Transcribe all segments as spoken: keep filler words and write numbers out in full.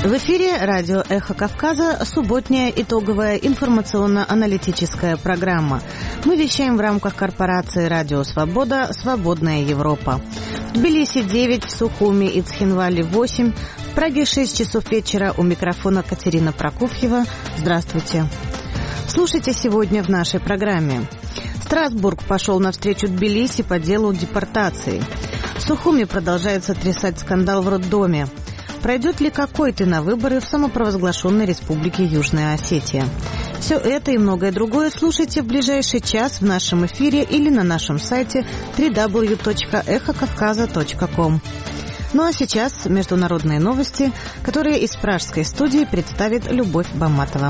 В эфире радио «Эхо Кавказа» субботняя итоговая информационно-аналитическая программа. Мы вещаем в рамках корпорации «Радио Свобода. Свободная Европа». В Тбилиси девять, в Сухуми и Цхинвале восемь, в Праге шесть часов вечера. У микрофона Катерина Прокофьева. Здравствуйте. Слушайте сегодня в нашей программе. Страсбург пошел навстречу Тбилиси по делу депортации. В Сухуми продолжает сотрясать скандал в роддоме. Пройдет ли какой-то на выборы в самопровозглашенной республике Южная Осетия? Все это и многое другое слушайте в ближайший час в нашем эфире или на нашем сайте дабл ю дабл ю дабл ю точка эхо кавказа точка ком. Ну а сейчас международные новости, которые из пражской студии представит Любовь Баматова.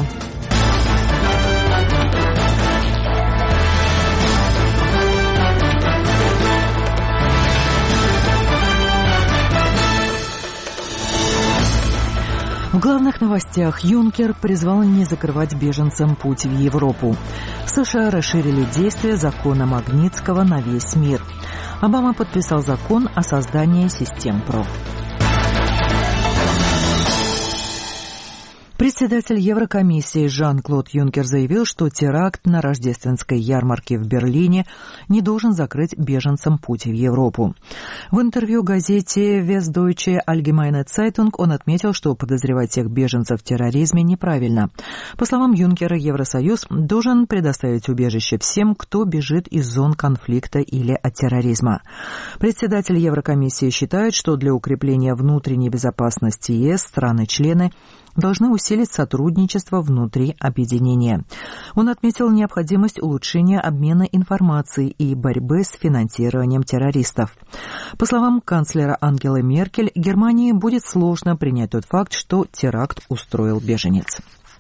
В главных новостях Юнкер призвал не закрывать беженцам путь в Европу. США расширили действие закона Магнитского на весь мир. Обама подписал закон о создании систем ПРО. Председатель Еврокомиссии Жан-Клод Юнкер заявил, что теракт на рождественской ярмарке в Берлине не должен закрыть беженцам путь в Европу. В интервью газете Westdeutsche Allgemeine Zeitung он отметил, что подозревать всех беженцев в терроризме неправильно. По словам Юнкера, Евросоюз должен предоставить убежище всем, кто бежит из зон конфликта или от терроризма. Председатель Еврокомиссии считает, что для укрепления внутренней безопасности ЕС страны-члены должны усилить сотрудничество внутри объединения. Он отметил необходимость улучшения обмена информацией и борьбы с финансированием террористов. По словам канцлера Ангелы Меркель, Германии будет сложно принять тот факт, что теракт устроил беженец.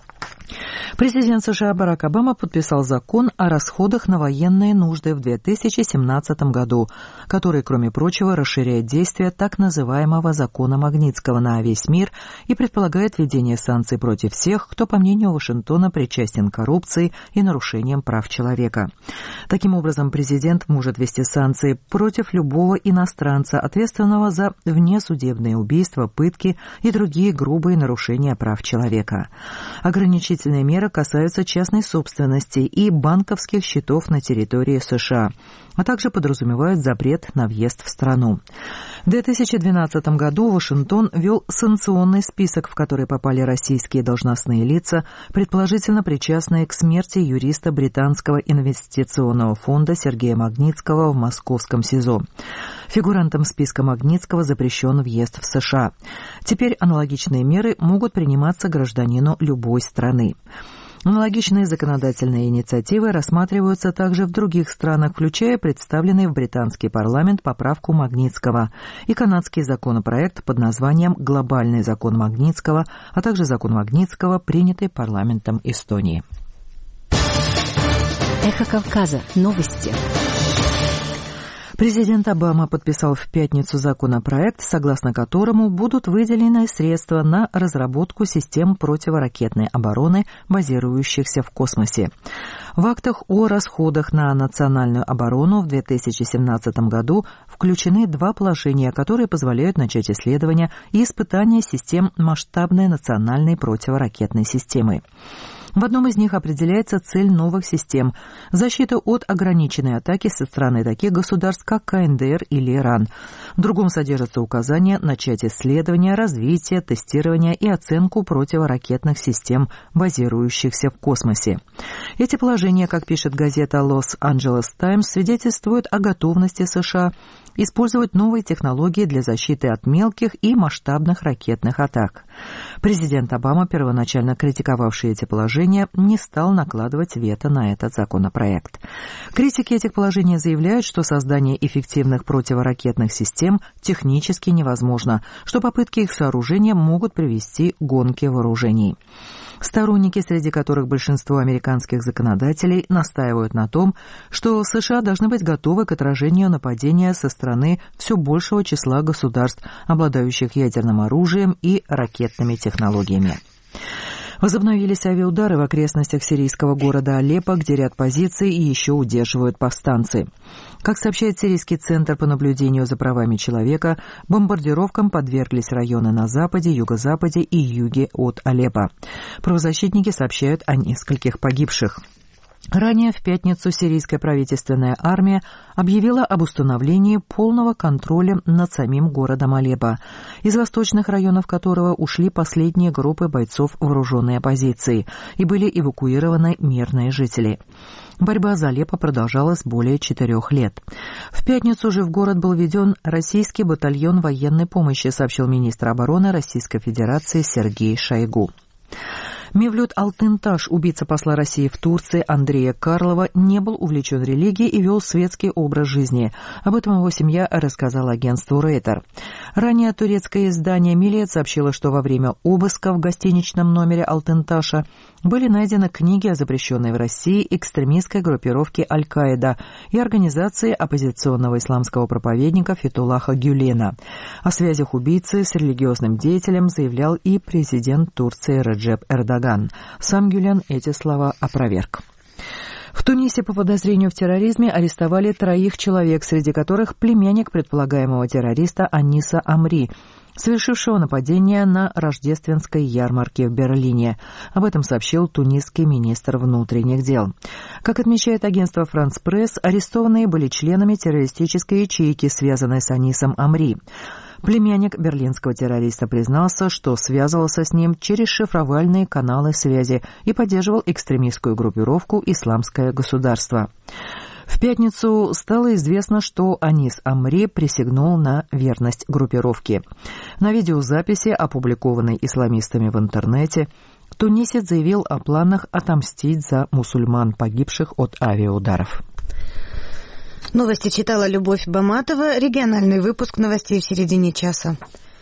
Президент США Барак Обама подписал закон о расходах на военные нужды в две тысячи семнадцатом году, который, кроме прочего, расширяет действие так называемого закона Магнитского на весь мир и предполагает введение санкций против всех, кто, по мнению Вашингтона, причастен к коррупции и нарушениям прав человека. Таким образом, президент может ввести санкции против любого иностранца, ответственного за внесудебные убийства, пытки и другие грубые нарушения прав человека. Ограничительные меры касаются частной собственности и банковских счетов на территории США, а также подразумевают запрет на въезд в страну. В две тысячи двенадцатом году Вашингтон ввел санкционный список, в который попали российские должностные лица, предположительно причастные к смерти юриста британского инвестиционного фонда Сергея Магнитского в московском СИЗО. Фигурантам списка Магнитского запрещен въезд в США. Теперь аналогичные меры могут приниматься гражданину любой страны. Аналогичные законодательные инициативы рассматриваются также в других странах, включая представленный в британский парламент поправку Магнитского и канадский законопроект под названием «Глобальный закон Магнитского», а также закон Магнитского, принятый парламентом Эстонии. Эхо Кавказа. Новости. Президент Обама подписал в пятницу законопроект, согласно которому будут выделены средства на разработку систем противоракетной обороны, базирующихся в космосе. В актах о расходах на национальную оборону в две тысячи семнадцатом году включены два положения, которые позволяют начать исследования и испытания систем масштабной национальной противоракетной системы. В одном из них определяется цель новых систем – защита от ограниченной атаки со стороны таких государств, как КНДР или Иран. В другом содержатся указания начать исследования, развитие, тестирование и оценку противоракетных систем, базирующихся в космосе. Эти положения, как пишет газета Los Angeles Times, свидетельствуют о готовности США использовать новые технологии для защиты от мелких и масштабных ракетных атак. Президент Обама, первоначально критиковавший эти положения, не стал накладывать вето на этот законопроект. Критики этих положений заявляют, что создание эффективных противоракетных систем технически невозможно, что попытки их сооружения могут привести к гонке вооружений. Сторонники, среди которых большинство американских законодателей, настаивают на том, что США должны быть готовы к отражению нападения со стороны все большего числа государств, обладающих ядерным оружием и ракетными технологиями. Возобновились авиаудары в окрестностях сирийского города Алеппо, где ряд позиций и еще удерживают повстанцы. Как сообщает Сирийский центр по наблюдению за правами человека, бомбардировкам подверглись районы на западе, юго-западе и юге от Алеппо. Правозащитники сообщают о нескольких погибших. Ранее в пятницу сирийская правительственная армия объявила об установлении полного контроля над самим городом Алеппо, из восточных районов которого ушли последние группы бойцов вооруженной оппозиции и были эвакуированы мирные жители. Борьба за Алеппо продолжалась более четырех лет. В пятницу же в город был введен российский батальон военной помощи, сообщил министр обороны Российской Федерации Сергей Шойгу. Мевлют Алтынташ, убийца посла России в Турции Андрея Карлова, не был увлечен религией и вел светский образ жизни. Об этом его семья рассказала агентству Рейтер. Ранее турецкое издание «Милет» сообщило, что во время обыска в гостиничном номере Алтынташа были найдены книги о запрещенной в России экстремистской группировке Аль-Каида и организации оппозиционного исламского проповедника Фетуллаха Гюлена. О связях убийцы с религиозным деятелем заявлял и президент Турции Реджеп Эрдоган. Сам Гюлен эти слова опроверг. В Тунисе по подозрению в терроризме арестовали троих человек, среди которых племянник предполагаемого террориста Аниса Амри, совершившего нападение на рождественской ярмарке в Берлине. Об этом сообщил тунисский министр внутренних дел. Как отмечает агентство «Франс Пресс», арестованные были членами террористической ячейки, связанной с Анисом Амри. Племянник берлинского террориста признался, что связывался с ним через шифровальные каналы связи и поддерживал экстремистскую группировку «Исламское государство». В пятницу стало известно, что Анис Амри присягнул на верность группировке. На видеозаписи, опубликованной исламистами в интернете, тунисец заявил о планах отомстить за мусульман, погибших от авиаударов. Новости читала Любовь Баматова. Региональный выпуск новостей в середине часа.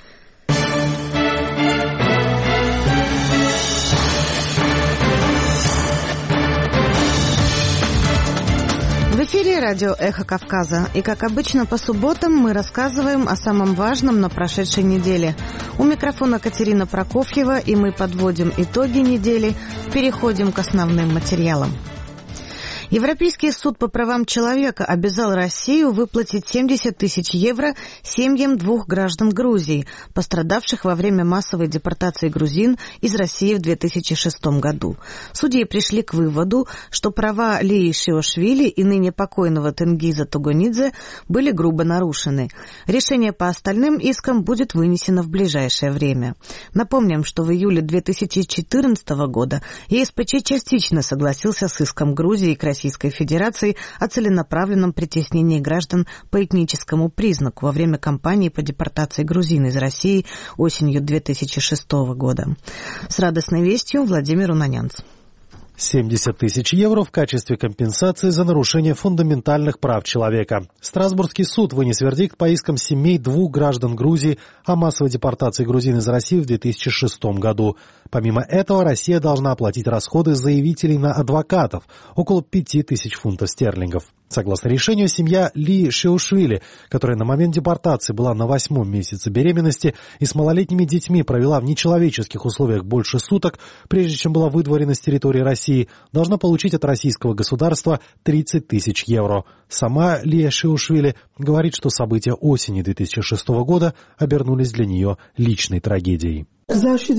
В эфире радио «Эхо Кавказа». И, как обычно, по субботам мы рассказываем о самом важном на прошедшей неделе. У микрофона Катерина Прокофьева, и мы подводим итоги недели, переходим к основным материалам. Европейский суд по правам человека обязал Россию выплатить семьдесят тысяч евро семьям двух граждан Грузии, пострадавших во время массовой депортации грузин из России в две тысячи шестом году. Судьи пришли к выводу, что права Лии Шиошвили и ныне покойного Тенгиза Тугонидзе были грубо нарушены. Решение по остальным искам будет вынесено в ближайшее время. Напомним, что в июле две тысячи четырнадцатого года ЕСПЧ частично согласился с иском Грузии к России Российской Федерации о целенаправленном притеснении граждан по этническому признаку во время кампании по депортации грузин из России осенью две тысячи шестого года. С радостной вестью Владимир Унанянц. семьдесят тысяч евро в качестве компенсации за нарушение фундаментальных прав человека. Страсбургский суд вынес вердикт по искам семей двух граждан Грузии о массовой депортации грузин из России в две тысячи шестом году. Помимо этого, Россия должна оплатить расходы заявителей на адвокатов – около пяти тысяч фунтов стерлингов. Согласно решению, семья Ли Шиошвили, которая на момент депортации была на восьмом месяце беременности и с малолетними детьми провела в нечеловеческих условиях больше суток, прежде чем была выдворена с территории России, должна получить от российского государства тридцать тысяч евро. Сама Лия Шиошвили говорит, что события осени две тысячи шестого года обернулись для нее личной трагедией. В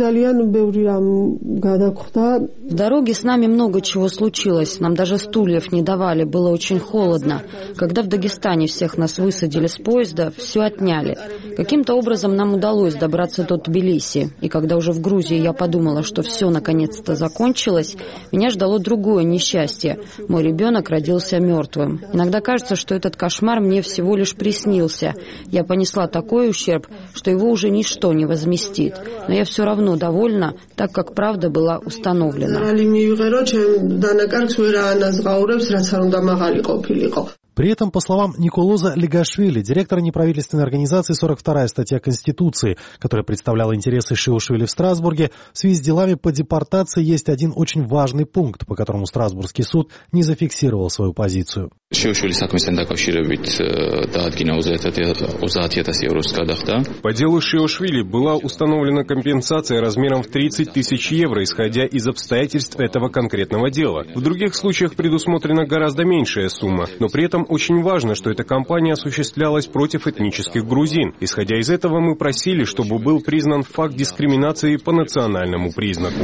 дороге с нами много чего случилось. Нам даже стульев не давали, было очень холодно. Когда в Дагестане всех нас высадили с поезда, все отняли. Каким-то образом нам удалось добраться до Тбилиси. И когда уже в Грузии я подумала, что все наконец-то закончилось, меня ждало другое несчастье. Мой ребенок родился мертвым. Иногда кажется, что этот кошмар мне всего лишь приснился. Я понесла такой ущерб, что его уже ничто не возместит. Но я все равно довольна, так как правда была установлена. При этом, по словам Николоза Легашвили, директора неправительственной организации, сорок вторая статья Конституции, которая представляла интересы Шиошвили в Страсбурге, в связи с делами по депортации есть один очень важный пункт, по которому Страсбургский суд не зафиксировал свою позицию. По делу Шиошвили была установлена компенсация размером в тридцать тысяч евро, исходя из обстоятельств этого конкретного дела. В других случаях предусмотрена гораздо меньшая сумма, но при этом очень важно, что эта кампания осуществлялась против этнических грузин. Исходя из этого, мы просили, чтобы был признан факт дискриминации по национальному признаку.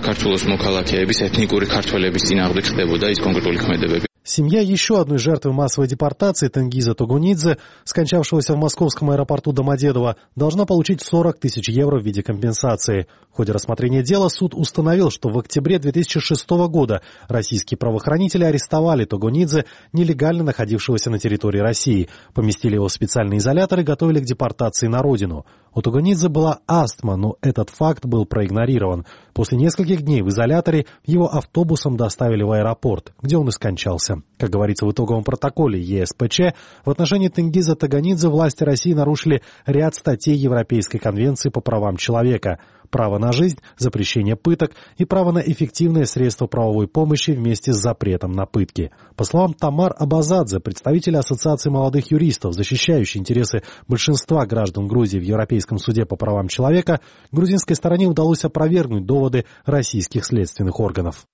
Семья еще одной жертвы массовой депортации Тенгиза Тогунидзе, скончавшегося в московском аэропорту Домодедово, должна получить сорок тысяч евро в виде компенсации. В ходе рассмотрения дела суд установил, что в октябре две тысячи шестого года российские правоохранители арестовали Тогунидзе, нелегально находившегося на территории России, поместили его в специальный изолятор и готовили к депортации на родину. У Тогунидзе была астма, но этот факт был проигнорирован. После нескольких дней в изоляторе его автобусом доставили в аэропорт, где он и скончался. Как говорится в итоговом протоколе ЕСПЧ, в отношении Тенгиза Тогунидзе власти России нарушили ряд статей Европейской конвенции по правам человека: право на жизнь, запрещение пыток и право на эффективное средство правовой помощи вместе с запретом на пытки. По словам Тамар Абазадзе, представителя Ассоциации молодых юристов, защищающей интересы большинства граждан Грузии в Европейском суде по правам человека, грузинской стороне удалось опровергнуть доводы российских следственных органов.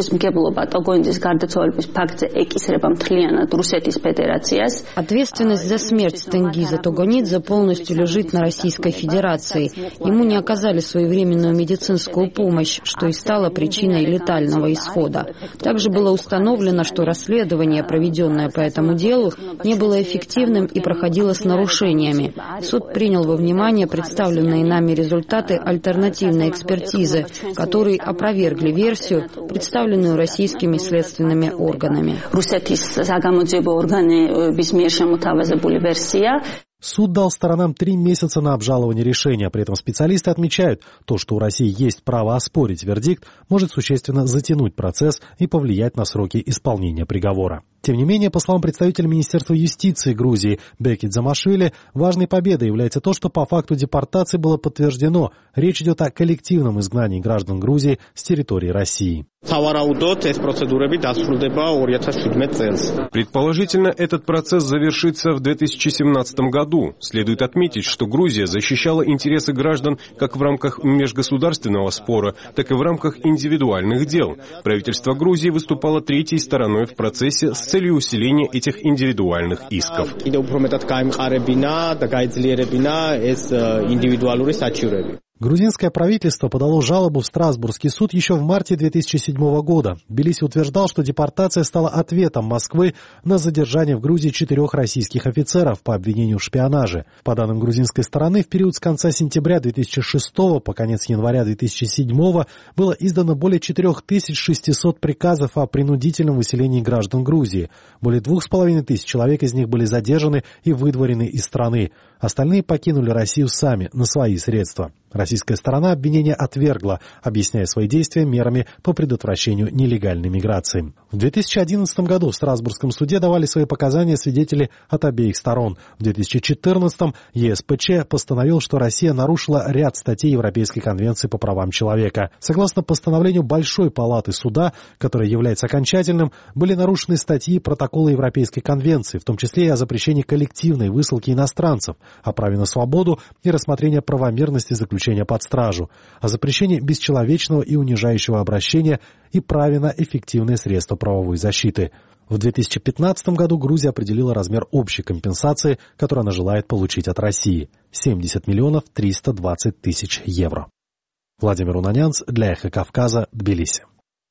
Ответственность за смерть Тенгиза Тогунидзе полностью лежит на Российской Федерации. Ему не оказали своевременную медицинскую помощь, что и стало причиной летального исхода. Также было установлено, что расследование, проведенное по этому делу, не было эффективным и проходило с нарушениями. Суд принял во внимание представленные нами результаты альтернативной экспертизы, которые опровергли версию, представленную российскими следственными органами. Суд дал сторонам три месяца на обжалование решения. При этом специалисты отмечают, то, что у России есть право оспорить вердикт, может существенно затянуть процесс и повлиять на сроки исполнения приговора. Тем не менее, по словам представителя Министерства юстиции Грузии Беки Дзамашвили, важной победой является то, что по факту депортации было подтверждено, речь идет о коллективном изгнании граждан Грузии с территории России. Предположительно, этот процесс завершится в две тысячи семнадцатом году. Следует отметить, что Грузия защищала интересы граждан как в рамках межгосударственного спора, так и в рамках индивидуальных дел. Правительство Грузии выступало третьей стороной в процессе с целью усиления этих индивидуальных исков. Грузинское правительство подало жалобу в Страсбургский суд еще в марте две тысячи седьмого года. Тбилиси утверждал, что депортация стала ответом Москвы на задержание в Грузии четырех российских офицеров по обвинению в шпионаже. По данным грузинской стороны, в период с конца сентября две тысячи шестого по конец января две тысячи седьмого было издано более четырех тысяч шестисот приказов о принудительном выселении граждан Грузии. Более двух с половиной тысяч человек из них были задержаны и выдворены из страны. Остальные покинули Россию сами, на свои средства. Российская сторона обвинения отвергла, объясняя свои действия мерами по предотвращению нелегальной миграции. В две тысячи одиннадцатом году в Страсбургском суде давали свои показания свидетели от обеих сторон. В две тысячи четырнадцатом ЕСПЧ постановил, что Россия нарушила ряд статей Европейской конвенции по правам человека. Согласно постановлению Большой палаты суда, которое является окончательным, были нарушены статьи протокола Европейской конвенции, в том числе и о запрещении коллективной высылки иностранцев, о праве на свободу и рассмотрение правомерности заключения под стражу, о запрещении бесчеловечного и унижающего обращения и праве на эффективные средства правовой защиты. В две тысячи пятнадцатом году Грузия определила размер общей компенсации, которую она желает получить от России – семьдесят миллионов триста двадцать тысяч евро. Владимир Унанянц для Эхо Кавказа, Тбилиси.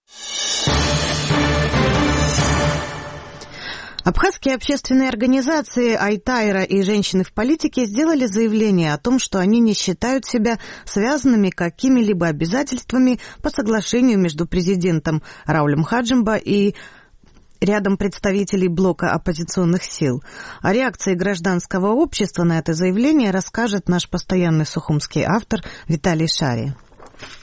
Абхазские общественные организации «Айтайра» и «Женщины в политике» сделали заявление о том, что они не считают себя связанными какими-либо обязательствами по соглашению между президентом Раулем Хаджимба и рядом представителей блока оппозиционных сил. О реакции гражданского общества на это заявление расскажет наш постоянный сухумский автор Виталий Шари.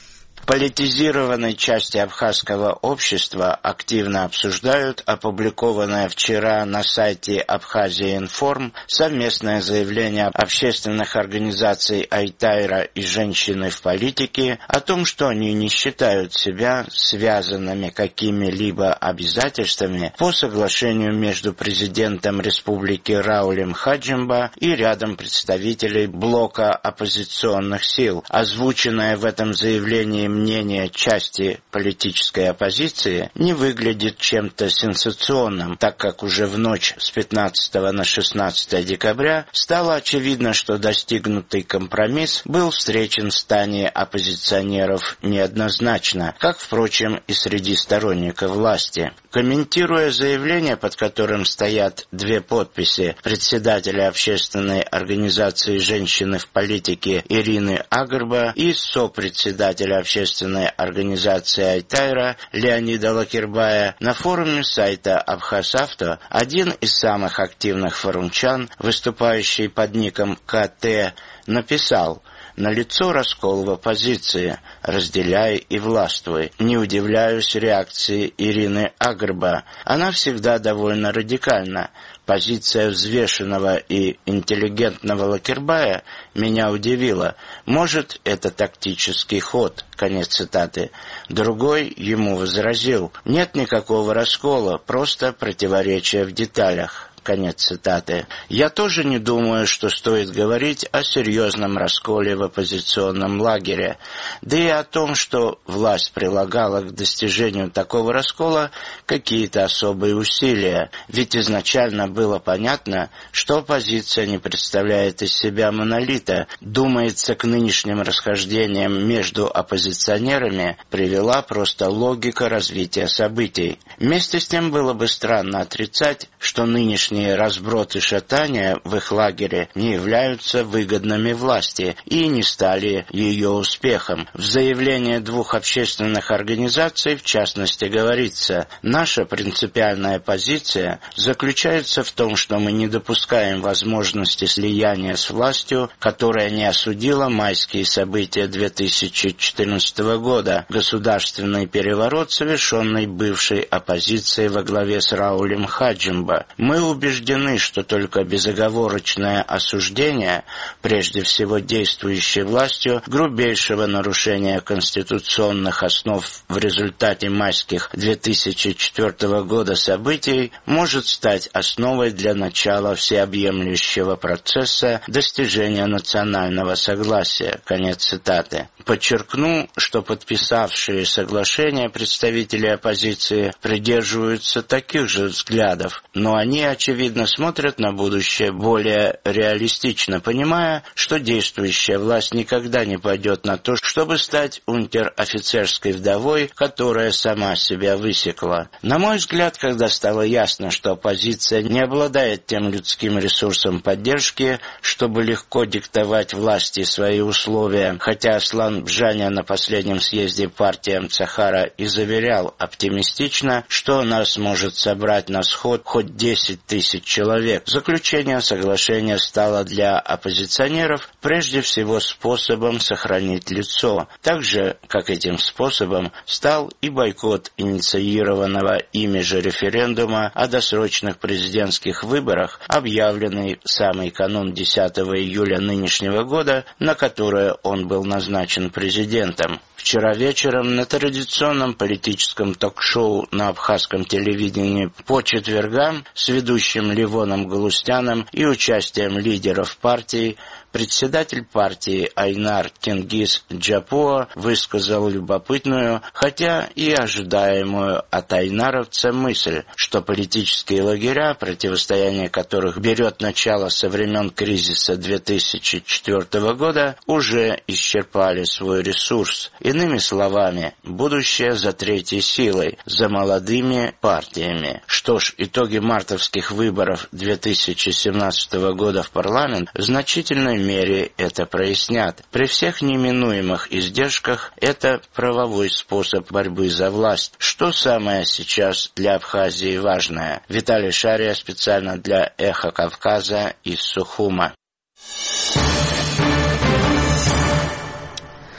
политизированной части абхазского общества активно обсуждают опубликованное вчера на сайте Абхазия-Информ совместное заявление общественных организаций Айтайра и «Женщины в политике» о том, что они не считают себя связанными какими-либо обязательствами по соглашению между президентом республики Раулем Хаджимба и рядом представителей блока оппозиционных сил. Озвученное в этом заявлении мнение части политической оппозиции не выглядит чем-то сенсационным, так как уже в ночь с пятнадцатого на шестнадцатое декабря стало очевидно, что достигнутый компромисс был встречен в стане оппозиционеров неоднозначно, как, впрочем, и среди сторонников власти. Комментируя заявление, под которым стоят две подписи председателя общественной организации «Женщины в политике» Ирины Агарба и сопредседателя общественной организации Айтайра Леонида Лакербая, на форуме сайта Абхаз-Авто один из самых активных форумчан, выступающий под ником КТ, написал: «Налицо раскол в оппозиции, разделяй и властвуй. Не удивляюсь реакции Ирины Агарба. Она всегда довольно радикальна. Позиция взвешенного и интеллигентного Лакербая меня удивила. Может, это тактический ход». Конец цитаты. Другой ему возразил: «Нет никакого раскола, просто противоречия в деталях». Конец цитаты. Я тоже не думаю, что стоит говорить о серьезном расколе в оппозиционном лагере, да и о том, что власть прилагала к достижению такого раскола какие-то особые усилия, ведь изначально было понятно, что оппозиция не представляет из себя монолита. Думается, к нынешним расхождениям между оппозиционерами привела просто логика развития событий. Вместе с тем было бы странно отрицать, что нынешние разброд и шатания в их лагере не являются выгодными власти и не стали ее успехом. В заявлении двух общественных организаций, в частности, говорится: «Наша принципиальная позиция заключается в том, что мы не допускаем возможности слияния с властью, которая не осудила майские события две тысячи четырнадцатого года, государственный переворот, совершенный бывшей оппозицией во главе с Раулем Хаджимба. Мы убеждены, убеждены, что только безоговорочное осуждение, прежде всего действующей властью, грубейшего нарушения конституционных основ в результате майских две тысячи четвёртого года событий может стать основой для начала всеобъемлющего процесса достижения национального согласия». Конец цитаты. Подчеркну, что подписавшие соглашение представители оппозиции придерживаются таких же взглядов, но они, очевидно, смотрят на будущее более реалистично, понимая, что действующая власть никогда не пойдет на то, чтобы стать унтер-офицерской вдовой, которая сама себя высекла. На мой взгляд, когда стало ясно, что оппозиция не обладает тем людским ресурсом поддержки, чтобы легко диктовать власти свои условия, хотя Аслан Бжаня на последнем съезде партии Амцахара и заверял оптимистично, что она сможет собрать на сход хоть десять тысяч человек. Заключение соглашения стало для оппозиционеров прежде всего способом сохранить лицо, так же, как этим способом стал и бойкот инициированного ими же референдума о досрочных президентских выборах, объявленный в самый канун десятого июля нынешнего года, на которое он был назначен президентом. Вчера вечером на традиционном политическом ток-шоу на абхазском телевидении по четвергам с ведущим Ливоном Галустяном и участием лидеров партии председатель партии Айнар Тенгиз Джапуа высказал любопытную, хотя и ожидаемую от айнаровца мысль, что политические лагеря, противостояние которых берет начало со времен кризиса две тысячи четвёртого года, уже исчерпали свой ресурс. Иными словами, будущее за третьей силой, за молодыми партиями. Что ж, итоги мартовских выборов две тысячи семнадцатого года в парламент в значительной мере это прояснят. При всех неминуемых издержках это правовой способ борьбы за власть. Что самое сейчас для Абхазии важное? Виталий Шария специально для «Эхо Кавказа» из Сухума.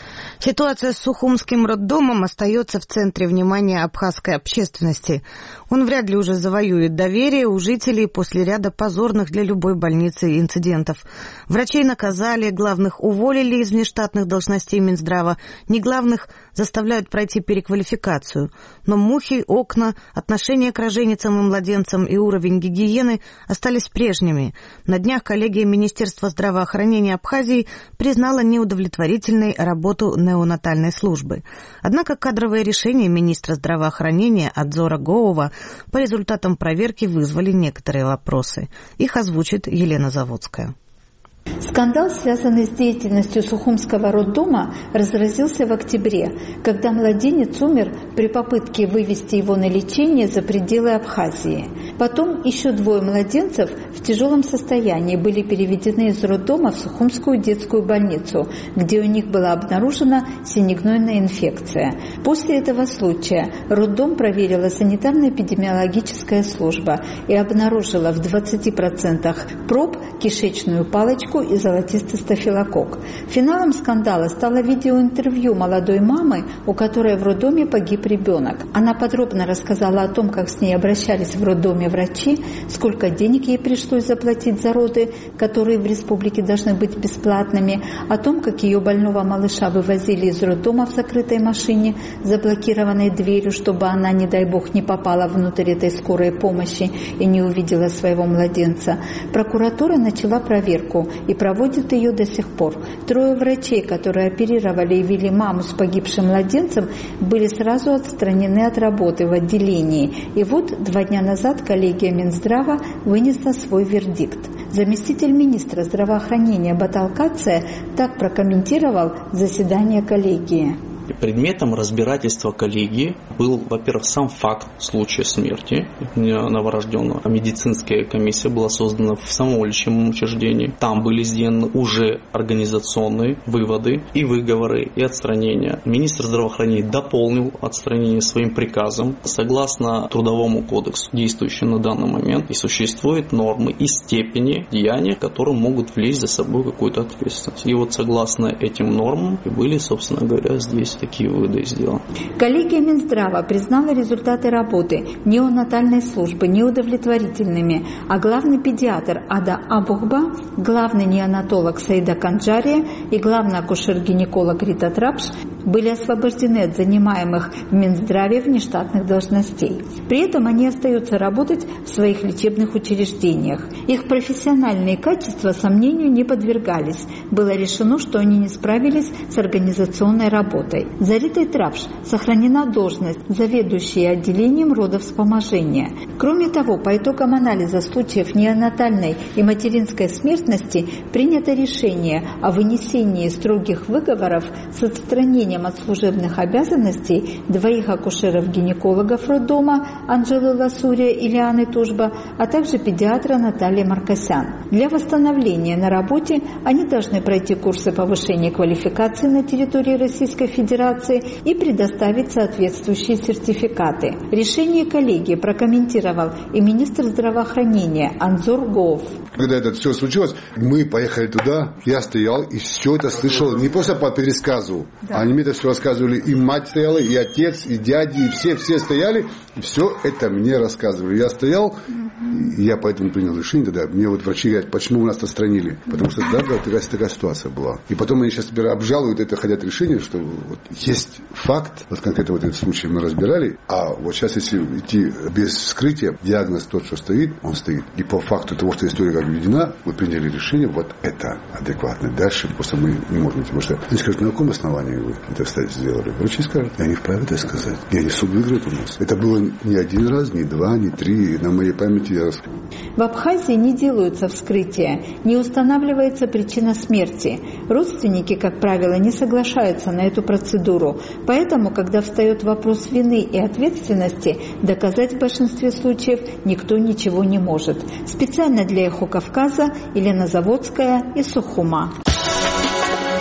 Ситуация с Сухумским роддомом остается в центре внимания абхазской общественности. Он вряд ли уже завоюет доверие у жителей после ряда позорных для любой больницы инцидентов. Врачей наказали, главных уволили из внештатных должностей Минздрава, не главных заставляют пройти переквалификацию. Но мухи, окна, отношение к роженицам и младенцам и уровень гигиены остались прежними. На днях коллегия Министерства здравоохранения Абхазии признала неудовлетворительной работу неонатальной службы. Однако кадровые решения министра здравоохранения Адзора Гоова по результатам проверки вызвали некоторые вопросы. Их озвучит Елена Заводская. Скандал, связанный с деятельностью Сухумского роддома, разразился в октябре, когда младенец умер при попытке вывести его на лечение за пределы Абхазии. Потом еще двое младенцев в тяжелом состоянии были переведены из роддома в Сухумскую детскую больницу, где у них была обнаружена синегнойная инфекция. После этого случая роддом проверила санитарно-эпидемиологическая служба и обнаружила в двадцати процентах проб кишечную палочку и золотистый стафилококк. Финалом скандала стало видеоинтервью молодой мамы, у которой в роддоме погиб ребенок. Она подробно рассказала о том, как с ней обращались в роддоме врачи, сколько денег ей пришлось заплатить за роды, которые в республике должны быть бесплатными, о том, как ее больного малыша вывозили из роддома в закрытой машине, заблокированной дверью, чтобы она, не дай бог, не попала внутрь этой скорой помощи и не увидела своего младенца. Прокуратура начала проверку и проводит ее до сих пор. Трое врачей, которые оперировали и вели маму с погибшим младенцем, были сразу отстранены от работы в отделении. И вот два дня назад коллегия Минздрава вынесла свой вердикт. Заместитель министра здравоохранения Баталкация так прокомментировал заседание коллегии. Предметом разбирательства коллегии был, во-первых, сам факт случая смерти новорожденного. Медицинская комиссия была создана в самом лечебном учреждении. Там были сделаны уже организационные выводы и выговоры, и отстранения. Министр здравоохранения дополнил отстранение своим приказом. Согласно Трудовому кодексу, действующему на данный момент, и существуют нормы и степени деяния, которые могут влечь за собой какую-то ответственность. И вот согласно этим нормам и были, собственно говоря, здесь такие выводы сделаны. Коллегия Минздрава признала результаты работы неонатальной службы неудовлетворительными, а главный педиатр Ада Абухба, главный неонатолог Саида Канджария и главный акушер-гинеколог Рита Трапш были освобождены от занимаемых в Минздраве внештатных должностей. При этом они остаются работать в своих лечебных учреждениях. Их профессиональные качества сомнению не подвергались. Было решено, что они не справились с организационной работой. За Ритой Трапш сохранена должность заведующей отделением родовспоможения. Кроме того, по итогам анализа случаев неонатальной и материнской смертности принято решение о вынесении строгих выговоров с отстранением от служебных обязанностей двоих акушеров-гинекологов роддома Анжелы Ласурия и Лианы Тужба, а также педиатра Натальи Маркосян. Для восстановления на работе они должны пройти курсы повышения квалификации на территории Российской Федерации и предоставить соответствующие сертификаты. Решение коллегии прокомментировал и министр здравоохранения Адзор Гоов. Когда это все случилось, мы поехали туда, я стоял и все это слышал не просто по пересказу, да. Они мне это все рассказывали, и мать стояла, и отец, и дяди, и все, все стояли, и все это мне рассказывали. Я стоял, угу. И я поэтому принял решение тогда. Мне вот врачи говорят, почему вы нас отстранили? Потому что да, да, такая, такая ситуация была. И потом они сейчас теперь обжалуют это, хотят решение, что вот есть факт, вот конкретно вот этот случай мы разбирали, а вот сейчас, если идти без вскрытия, диагноз тот, что стоит, он стоит. И по факту того, что история как введена, мы приняли решение, вот это адекватно. Дальше просто мы не можем, потому что они скажут, на каком основании вы это сделали? Врачи скажут, я не вправе это сказать. И они суд выиграют у нас. Это было не один раз, не два, не три, на моей памяти я рассказал. В Абхазии не делаются вскрытия, не устанавливается причина смерти. Родственники, как правило, не соглашаются на эту процедуру. Поэтому, когда встает вопрос вины и ответственности, доказать в большинстве случаев никто ничего не может. Специально для «Эхо Кавказа» Елена Заводская из Сухума.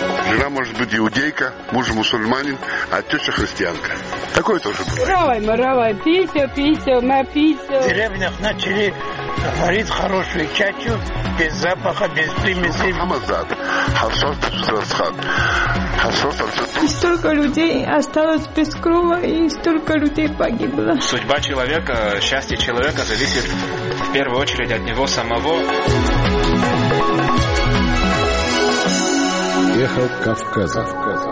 Жена может быть иудейка, муж мусульманин, а теща христианка. Такое тоже бывает. Равай, маравай, пися, пися, ма пися. В деревнях начали варить хорошую чачу, без запаха, без примесей. И столько людей осталось без крова, и столько людей погибло. Судьба человека, счастье человека зависит в первую очередь от него самого. Эхо Кавказа.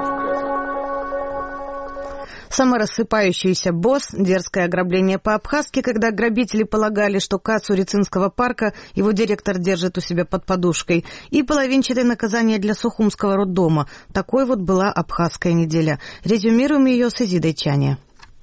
Саморассыпающийся босс, дерзкое ограбление по-абхазски, когда грабители полагали, что кассу Рицинского парка его директор держит у себя под подушкой, и половинчатое наказание для Сухумского роддома. Такой вот была абхазская неделя. Резюмируем ее с Изидой Чане.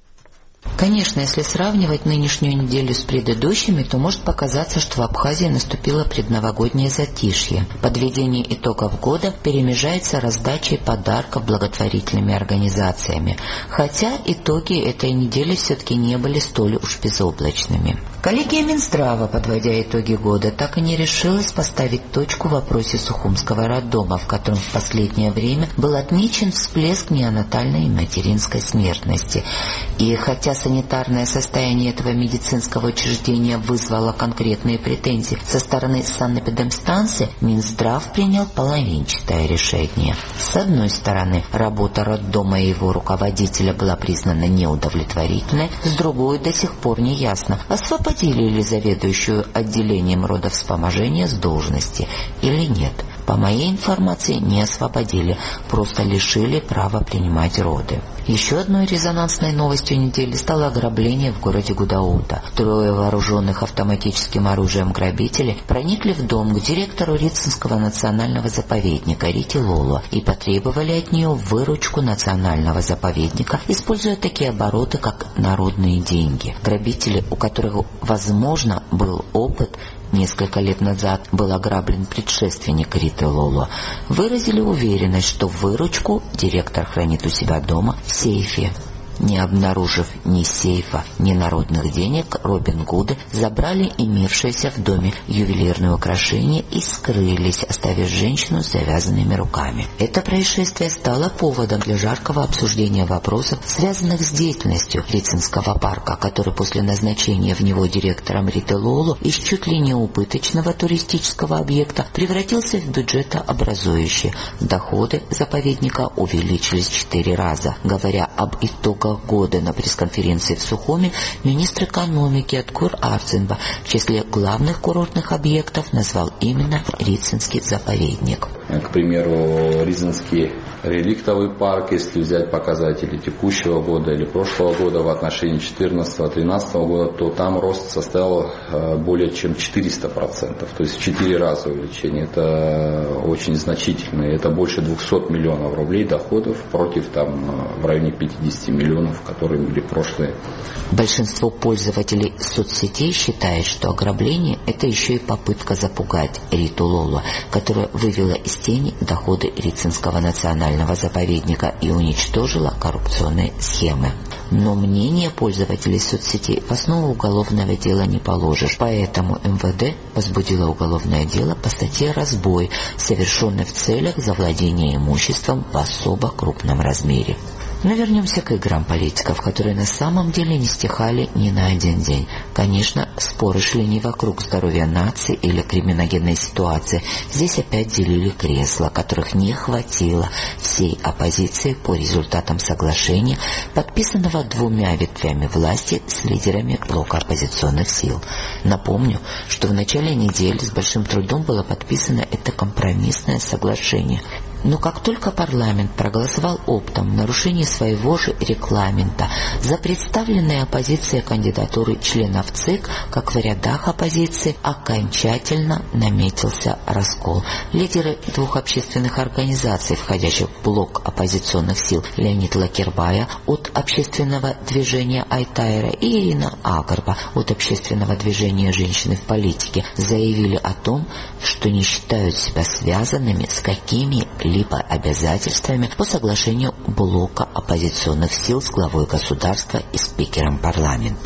Конечно, если сравнивать нынешнюю неделю с предыдущими, то может показаться, что в Абхазии наступило предновогоднее затишье. Подведение итогов года перемежается раздачей подарков благотворительными организациями. Хотя итоги этой недели все-таки не были столь уж безоблачными. Коллегия Минздрава, подводя итоги года, так и не решилась поставить точку в вопросе Сухумского роддома, в котором в последнее время был отмечен всплеск неонатальной и материнской смертности. И хотя санитарное состояние этого медицинского учреждения вызвало конкретные претензии со стороны санэпидемстанции, Минздрав принял половинчатое решение. С одной стороны, работа роддома и его руководителя была признана неудовлетворительной, с другой до сих пор не ясно, освободили ли заведующую отделением родовспоможения с должности или нет. По моей информации, не освободили, просто лишили права принимать роды. Еще одной резонансной новостью недели стало ограбление в городе Гудаута. Трое вооруженных автоматическим оружием грабителей проникли в дом к директору Рицинского национального заповедника Рите Лоло и потребовали от нее выручку национального заповедника, используя такие обороты, как народные деньги. Грабители, у которых, возможно, был опыт, несколько лет назад был ограблен предшественник Риты Лоло, выразили уверенность, что выручку директор хранит у себя дома в сейфе. Не обнаружив ни сейфа, ни народных денег, Робин Гуды забрали имевшиеся в доме ювелирные украшения и скрылись, оставив женщину с завязанными руками. Это происшествие стало поводом для жаркого обсуждения вопросов, связанных с деятельностью Рицинского парка, который после назначения в него директором Риты Лоло из чуть ли не убыточного туристического объекта превратился в бюджетообразующий. Доходы заповедника увеличились в четыре раза. Говоря об итогах года на пресс-конференции в Сухуми, министр экономики Откур Арцинба в числе главных курортных объектов назвал именно Рицинский заповедник. К примеру, Рицинский реликтовый парк, если взять показатели текущего года или прошлого года в отношении две тысячи четырнадцатого-две тысячи тринадцатого года, то там рост составил более чем четыреста процентов, то есть в четыре раза увеличение. Это очень значительно. Это больше двухсот миллионов рублей доходов против там в районе пятидесяти миллионов, которые были прошлые. Большинство пользователей соцсетей считает, что ограбление – это еще и попытка запугать Риту Лоло, которая вывела из тени доходы Рицинского национального заповедника и уничтожила коррупционные схемы. Но мнение пользователей соцсетей в основу уголовного дела не положишь, поэтому эм вэ дэ возбудило уголовное дело по статье «Разбой», совершенной в целях завладения имуществом в особо крупном размере. Но вернемся к играм политиков, которые на самом деле не стихали ни на один день. Конечно, споры шли не вокруг здоровья нации или криминогенной ситуации. Здесь опять делили кресла, которых не хватило всей оппозиции по результатам соглашения, подписанного двумя ветвями власти с лидерами блока оппозиционных сил. Напомню, что в начале недели с большим трудом было подписано это компромиссное соглашение. Но как только парламент проголосовал оптом в нарушении своего же регламента за представленные оппозицией кандидатуры членов ЦИК, как в рядах оппозиции окончательно наметился раскол. Лидеры двух общественных организаций, входящих в блок оппозиционных сил, Леонид Лакербая от общественного движения Айтайра и Ирина Агарба от общественного движения «Женщины в политике», заявили о том, что не считают себя связанными с какими либо обязательствами по соглашению блока оппозиционных сил с главой государства и спикером парламента.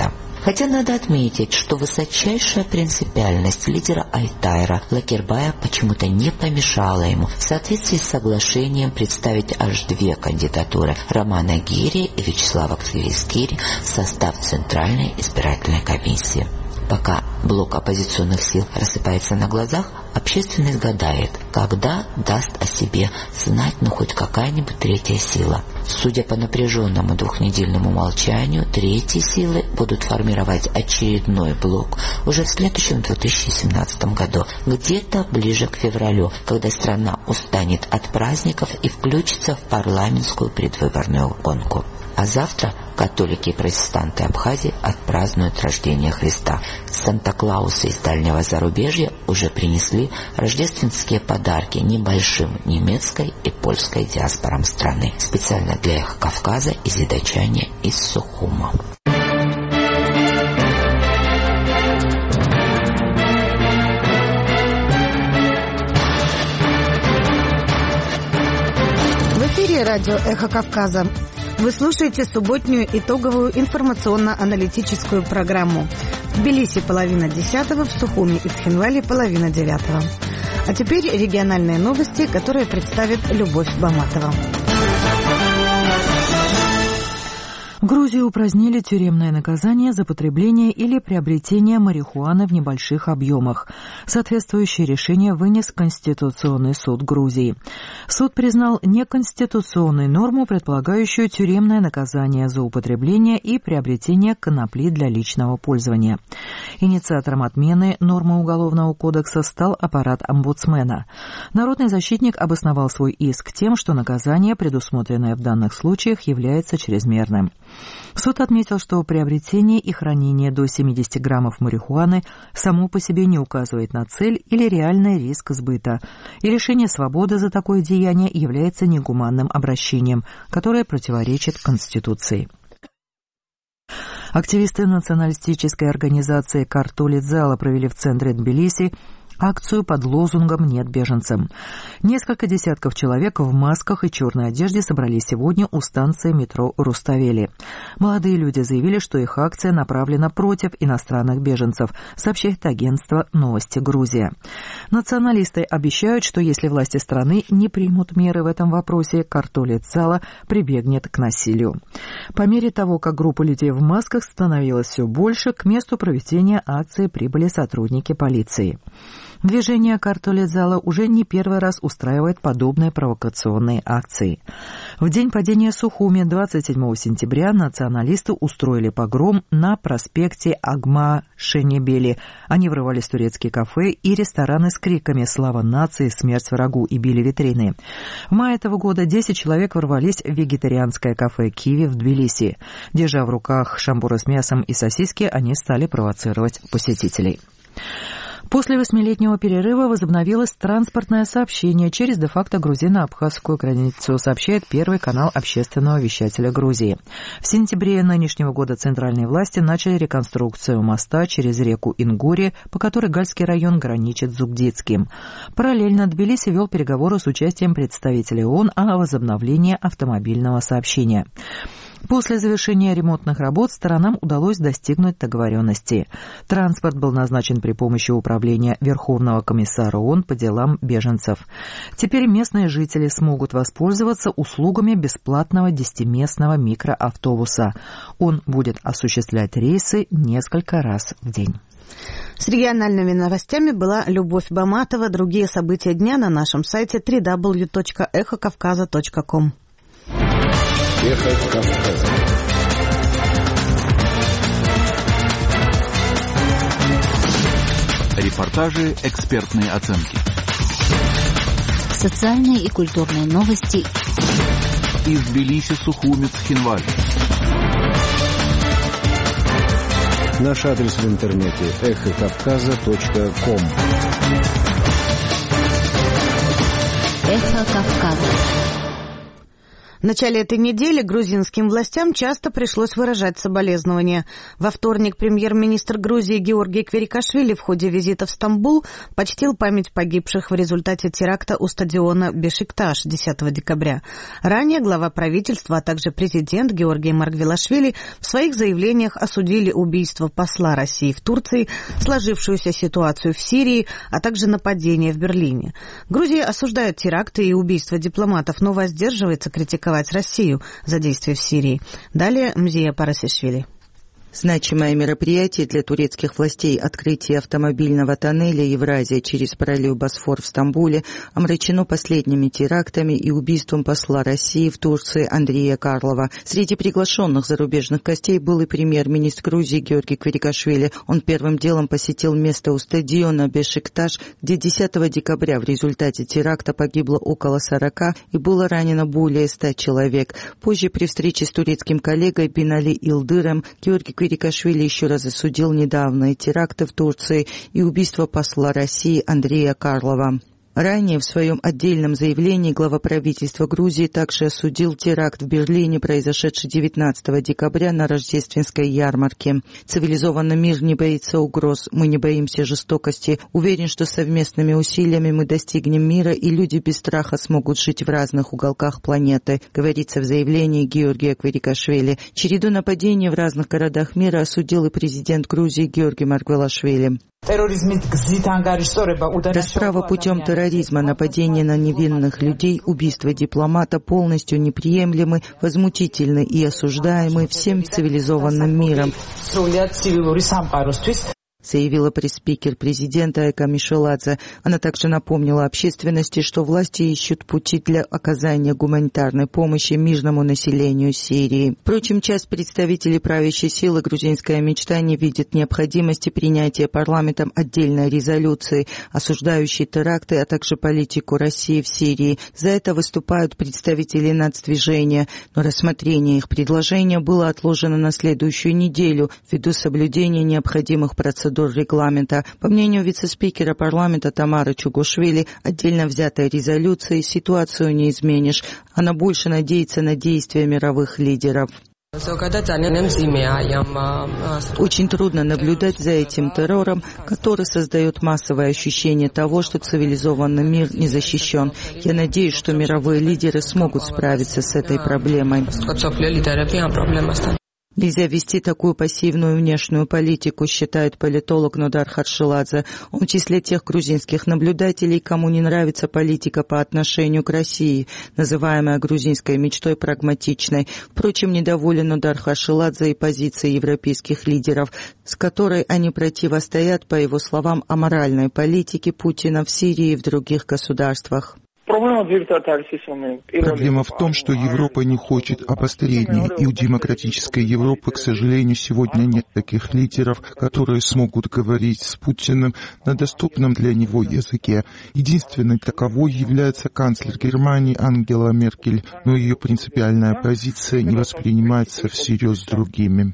Хотя надо отметить, что высочайшая принципиальность лидера Айтайра Лакербая почему-то не помешала ему в соответствии с соглашением представить аж две кандидатуры – Романа Гири и Вячеслава Квискири в состав Центральной избирательной комиссии. Пока блок оппозиционных сил рассыпается на глазах, общественность гадает, когда даст о себе знать ну хоть какая-нибудь третья сила. Судя по напряженному двухнедельному молчанию, третьи силы будут формировать очередной блок уже в следующем две тысячи семнадцатом году, где-то ближе к февралю, когда страна устанет от праздников и включится в парламентскую предвыборную гонку. А завтра католики и протестанты Абхазии отпразднуют рождение Христа. Санта-Клаусы из дальнего зарубежья уже принесли рождественские подарки небольшим немецкой и польской диаспорам страны. Специально для Эхо Кавказа изидачане из Сухума. В эфире радио «Эхо Кавказа». Вы слушаете субботнюю итоговую информационно-аналитическую программу. В Тбилиси половина десятого, в Сухуми и Цхинвале половина девятого. А теперь региональные новости, которые представит Любовь Баматова. В Грузии упразднили тюремное наказание за потребление или приобретение марихуаны в небольших объемах. Соответствующее решение вынес Конституционный суд Грузии. Суд признал неконституционной норму, предполагающую тюремное наказание за употребление и приобретение конопли для личного пользования. Инициатором отмены нормы Уголовного кодекса стал аппарат омбудсмена. Народный защитник обосновал свой иск тем, что наказание, предусмотренное в данных случаях, является чрезмерным. Суд отметил, что приобретение и хранение до семьдесят граммов марихуаны само по себе не указывает на цель или реальный риск сбыта, и лишение свободы за такое деяние является негуманным обращением, которое противоречит Конституции. Активисты националистической организации «Картолидзала» провели в центре Тбилиси акцию под лозунгом «Нет беженцам». Несколько десятков человек в масках и черной одежде собрались сегодня у станции метро Руставели. Молодые люди заявили, что их акция направлена против иностранных беженцев, сообщает агентство «Новости Грузия». Националисты обещают, что если власти страны не примут меры в этом вопросе, Картолидзала прибегнет к насилию. По мере того, как группа людей в масках становилась все больше, к месту проведения акции прибыли сотрудники полиции. Движение Картолидзала уже не первый раз устраивает подобные провокационные акции. В день падения Сухуми, двадцать седьмого сентября, националисты устроили погром на проспекте Агма-Шенебели. Они врывались в турецкие кафе и рестораны с криками «Слава нации! Смерть врагу!» и били витрины. В мае этого года десять человек ворвались в вегетарианское кафе «Киви» в Тбилиси. Держа в руках шампуры с мясом и сосиски, они стали провоцировать посетителей. После восьмилетнего перерыва возобновилось транспортное сообщение через де-факто грузино-абхазскую границу, сообщает Первый канал общественного вещателя Грузии. В сентябре нынешнего года центральные власти начали реконструкцию моста через реку Ингури, по которой Гальский район граничит с Зугдицким. Параллельно Тбилиси вел переговоры с участием представителей ООН о возобновлении автомобильного сообщения. После завершения ремонтных работ сторонам удалось достигнуть договоренности. Транспорт был назначен при помощи управления Верховного комиссара ООН по делам беженцев. Теперь местные жители смогут воспользоваться услугами бесплатного десятиместного микроавтобуса. Он будет осуществлять рейсы несколько раз в день. С региональными новостями была Любовь Баматова. Другие события дня на нашем сайте дабл ю дабл ю дабл ю точка эхо кавказа точка ком. Эхо Кавказа. Репортажи, экспертные оценки. Социальные и культурные новости. Из Тбилиси, Сухуми, Цхинвали. Наш адрес в интернете эхо кавказа точка ком. Эхо Кавказа. В начале этой недели грузинским властям часто пришлось выражать соболезнования. Во вторник премьер-министр Грузии Георгий Кверикашвили в ходе визита в Стамбул почтил память погибших в результате теракта у стадиона Бешикташ десятого декабря. Ранее глава правительства, а также президент Георгий Маргвелашвили в своих заявлениях осудили убийство посла России в Турции, сложившуюся ситуацию в Сирии, а также нападение в Берлине. Грузия осуждает теракты и убийства дипломатов, но воздерживается критиковать Россию за действия в Сирии. Далее Мзия Парасишвили. Значимое мероприятие для турецких властей открытие автомобильного тоннеля Евразия через пролив Босфор в Стамбуле омрачено последними терактами и убийством посла России в Турции Андрея Карлова. Среди приглашенных зарубежных гостей был и премьер-министр Грузии Георгий Кверикашвили. Он первым делом посетил место у стадиона Бешикташ, где десятого декабря в результате теракта погибло около сорока и было ранено более ста человек. Позже при встрече с турецким коллегой Бинали Илдыром Георгий Кверикашвили еще раз осудил недавние теракты в Турции и убийство посла России Андрея Карлова. Ранее в своем отдельном заявлении глава правительства Грузии также осудил теракт в Берлине, произошедший девятнадцатого декабря на рождественской ярмарке. «Цивилизованный мир не боится угроз, мы не боимся жестокости. Уверен, что совместными усилиями мы достигнем мира, и люди без страха смогут жить в разных уголках планеты», говорится в заявлении Георгия Кверикашвили. Череду нападений в разных городах мира осудил и президент Грузии Георгий Маргвелашвили. Расправа путем терроризма, нападение на невинных людей, убийство дипломата полностью неприемлемы, возмутительны и осуждаемы всем цивилизованным миром, заявила пресс-спикер президента Айка Мишеладзе. Она также напомнила общественности, что власти ищут пути для оказания гуманитарной помощи мирному населению Сирии. Впрочем, часть представителей правящей силы «Грузинская мечта» не видит необходимости принятия парламентом отдельной резолюции, осуждающей теракты, а также политику России в Сирии. За это выступают представители нацдвижения, но рассмотрение их предложения было отложено на следующую неделю ввиду соблюдения необходимых процедур регламента. По мнению вице-спикера парламента Тамары Чугушвили, отдельно взятой резолюцией ситуацию не изменишь. Она больше надеется на действия мировых лидеров. Очень трудно наблюдать за этим террором, который создает массовое ощущение того, что цивилизованный мир не защищен. Я надеюсь, что мировые лидеры смогут справиться с этой проблемой. Нельзя вести такую пассивную внешнюю политику, считает политолог Нодар Харшиладзе. Он в числе тех грузинских наблюдателей, кому не нравится политика по отношению к России, называемая грузинской мечтой прагматичной. Впрочем, недоволен Нодар Харшиладзе и позицией европейских лидеров, с которой они противостоят, по его словам, аморальной политике Путина в Сирии и в других государствах. Проблема в том, что Европа не хочет обострения, и у демократической Европы, к сожалению, сегодня нет таких лидеров, которые смогут говорить с Путиным на доступном для него языке. Единственной таковой является канцлер Германии Ангела Меркель, но ее принципиальная позиция не воспринимается всерьез другими.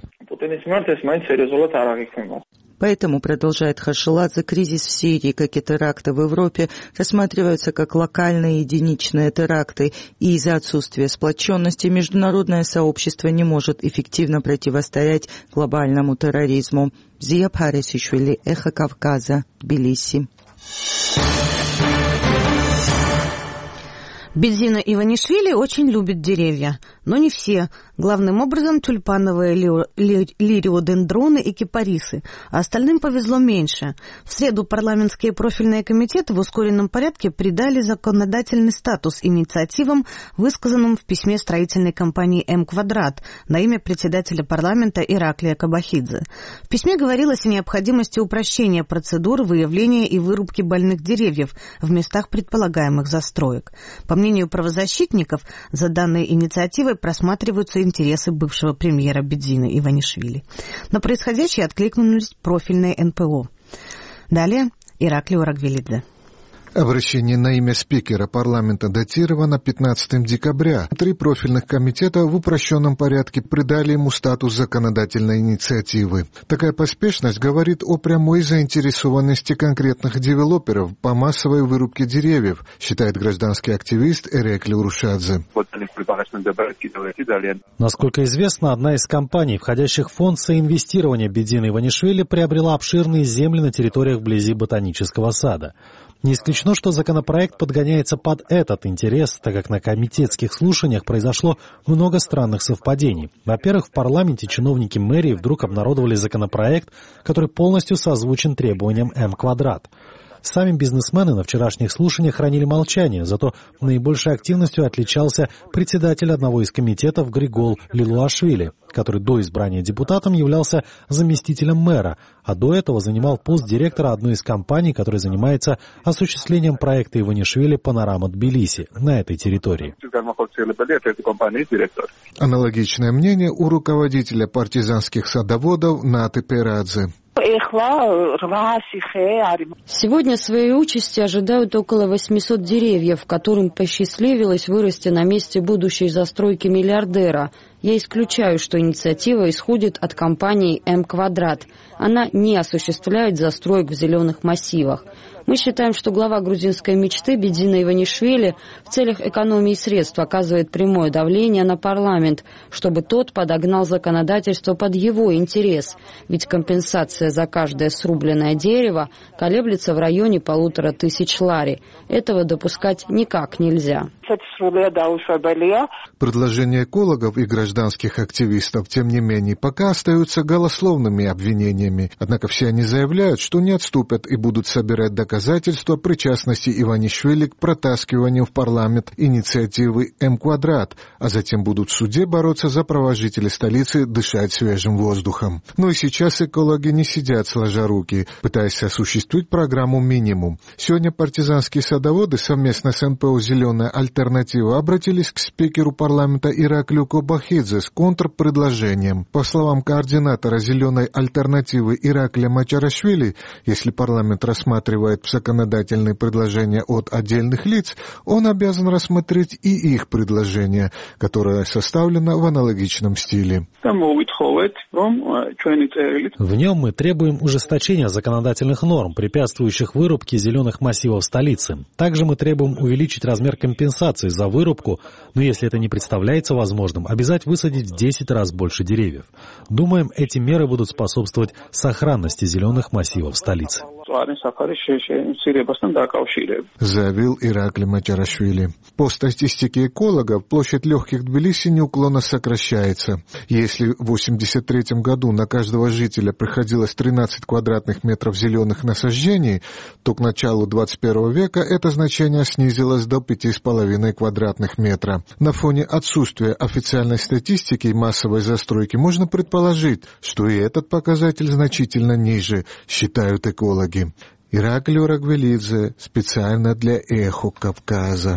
Поэтому, продолжает Хашиладзе, кризис в Сирии, как и теракты в Европе, рассматриваются как локальные единичные теракты, и из-за отсутствия сплоченности международное сообщество не может эффективно противостоять глобальному терроризму. Зия Парасишвили, Эхо Кавказа, Тбилиси. Бедзина Иванишвили очень любит деревья, но не все. Главным образом тюльпановые лириодендроны и кипарисы, а остальным повезло меньше. В среду парламентские профильные комитеты в ускоренном порядке придали законодательный статус инициативам, высказанным в письме строительной компании «М-Квадрат» на имя председателя парламента Ираклия Кабахидзе. В письме говорилось о необходимости упрощения процедур выявления и вырубки больных деревьев в местах предполагаемых застроек. По мнению правозащитников, за данной инициативой просматриваются интересы бывшего премьера Бедзины Иванишвили. На происходящее откликнулись профильные эн пэ о. Далее Ираклий Орагвелидзе. Обращение на имя спикера парламента датировано пятнадцатого декабря. Три профильных комитета в упрощенном порядке придали ему статус законодательной инициативы. Такая поспешность говорит о прямой заинтересованности конкретных девелоперов по массовой вырубке деревьев, считает гражданский активист Эрекли Урушадзе. Насколько известно, одна из компаний, входящих в фонд соинвестирования Бедзина Иванишвили, приобрела обширные земли на территориях вблизи ботанического сада. Не исключено, что законопроект подгоняется под этот интерес, так как на комитетских слушаниях произошло много странных совпадений. Во-первых, в парламенте чиновники мэрии вдруг обнародовали законопроект, который полностью созвучен требованиям М-квадрат. Сами бизнесмены на вчерашних слушаниях хранили молчание, зато наибольшей активностью отличался председатель одного из комитетов Григол Лилуашвили, который до избрания депутатом являлся заместителем мэра, а до этого занимал пост директора одной из компаний, которая занимается осуществлением проекта Иванишвили «Панорама Тбилиси» на этой территории. Аналогичное мнение у руководителя партизанских садоводов Наты Перадзе. Сегодня своей участи ожидают около восьмисот деревьев, которым посчастливилось вырасти на месте будущей застройки миллиардера. Я исключаю, что инициатива исходит от компании М-квадрат. Она не осуществляет застроек в зеленых массивах. Мы считаем, что глава грузинской мечты Бедзина Иванишвили в целях экономии средств оказывает прямое давление на парламент, чтобы тот подогнал законодательство под его интерес. Ведь компенсация за каждое срубленное дерево колеблется в районе полутора тысяч лари. Этого допускать никак нельзя. Предложения экологов и гражданских активистов, тем не менее, пока остаются голословными обвинениями. Однако все они заявляют, что не отступят и будут собирать доказательства причастности Иванишвили к протаскиванию в парламент инициативы М-квадрат, а затем будут в суде бороться за права жителей столицы дышать свежим воздухом. Но и сейчас экологи не сидят сложа руки, пытаясь осуществить программу «Минимум». Сегодня партизанские садоводы совместно с эн пэ о «Зеленая альтернатива» обратились к спикеру парламента Ираклию Кобахидзе с контрпредложением. По словам координатора «Зеленой альтернативы» Ираклия Мачарашвили, если парламент рассматривает законодательные предложения от отдельных лиц, он обязан рассмотреть и их предложение, которое составлено в аналогичном стиле. В нем мы требуем ужесточения законодательных норм, препятствующих вырубке зеленых массивов столицы. Также мы требуем увеличить размер компенсации за вырубку, но если это не представляется возможным, обязать высадить в десять раз больше деревьев. Думаем, эти меры будут способствовать сохранности зеленых массивов столицы. Заявил Иракли Мачарашвили. По статистике экологов, площадь легких Тбилиси неуклонно сокращается. Если в восемьдесят третьем году на каждого жителя приходилось тринадцать квадратных метров зеленых насаждений, то к началу двадцать первого века это значение снизилось до пяти с половиной квадратных метра. На фоне отсутствия официальной статистики и массовой застройки можно предположить, что и этот показатель значительно ниже, считают экологи. Ираклий Урагвелидзе специально для «Эхо Кавказа».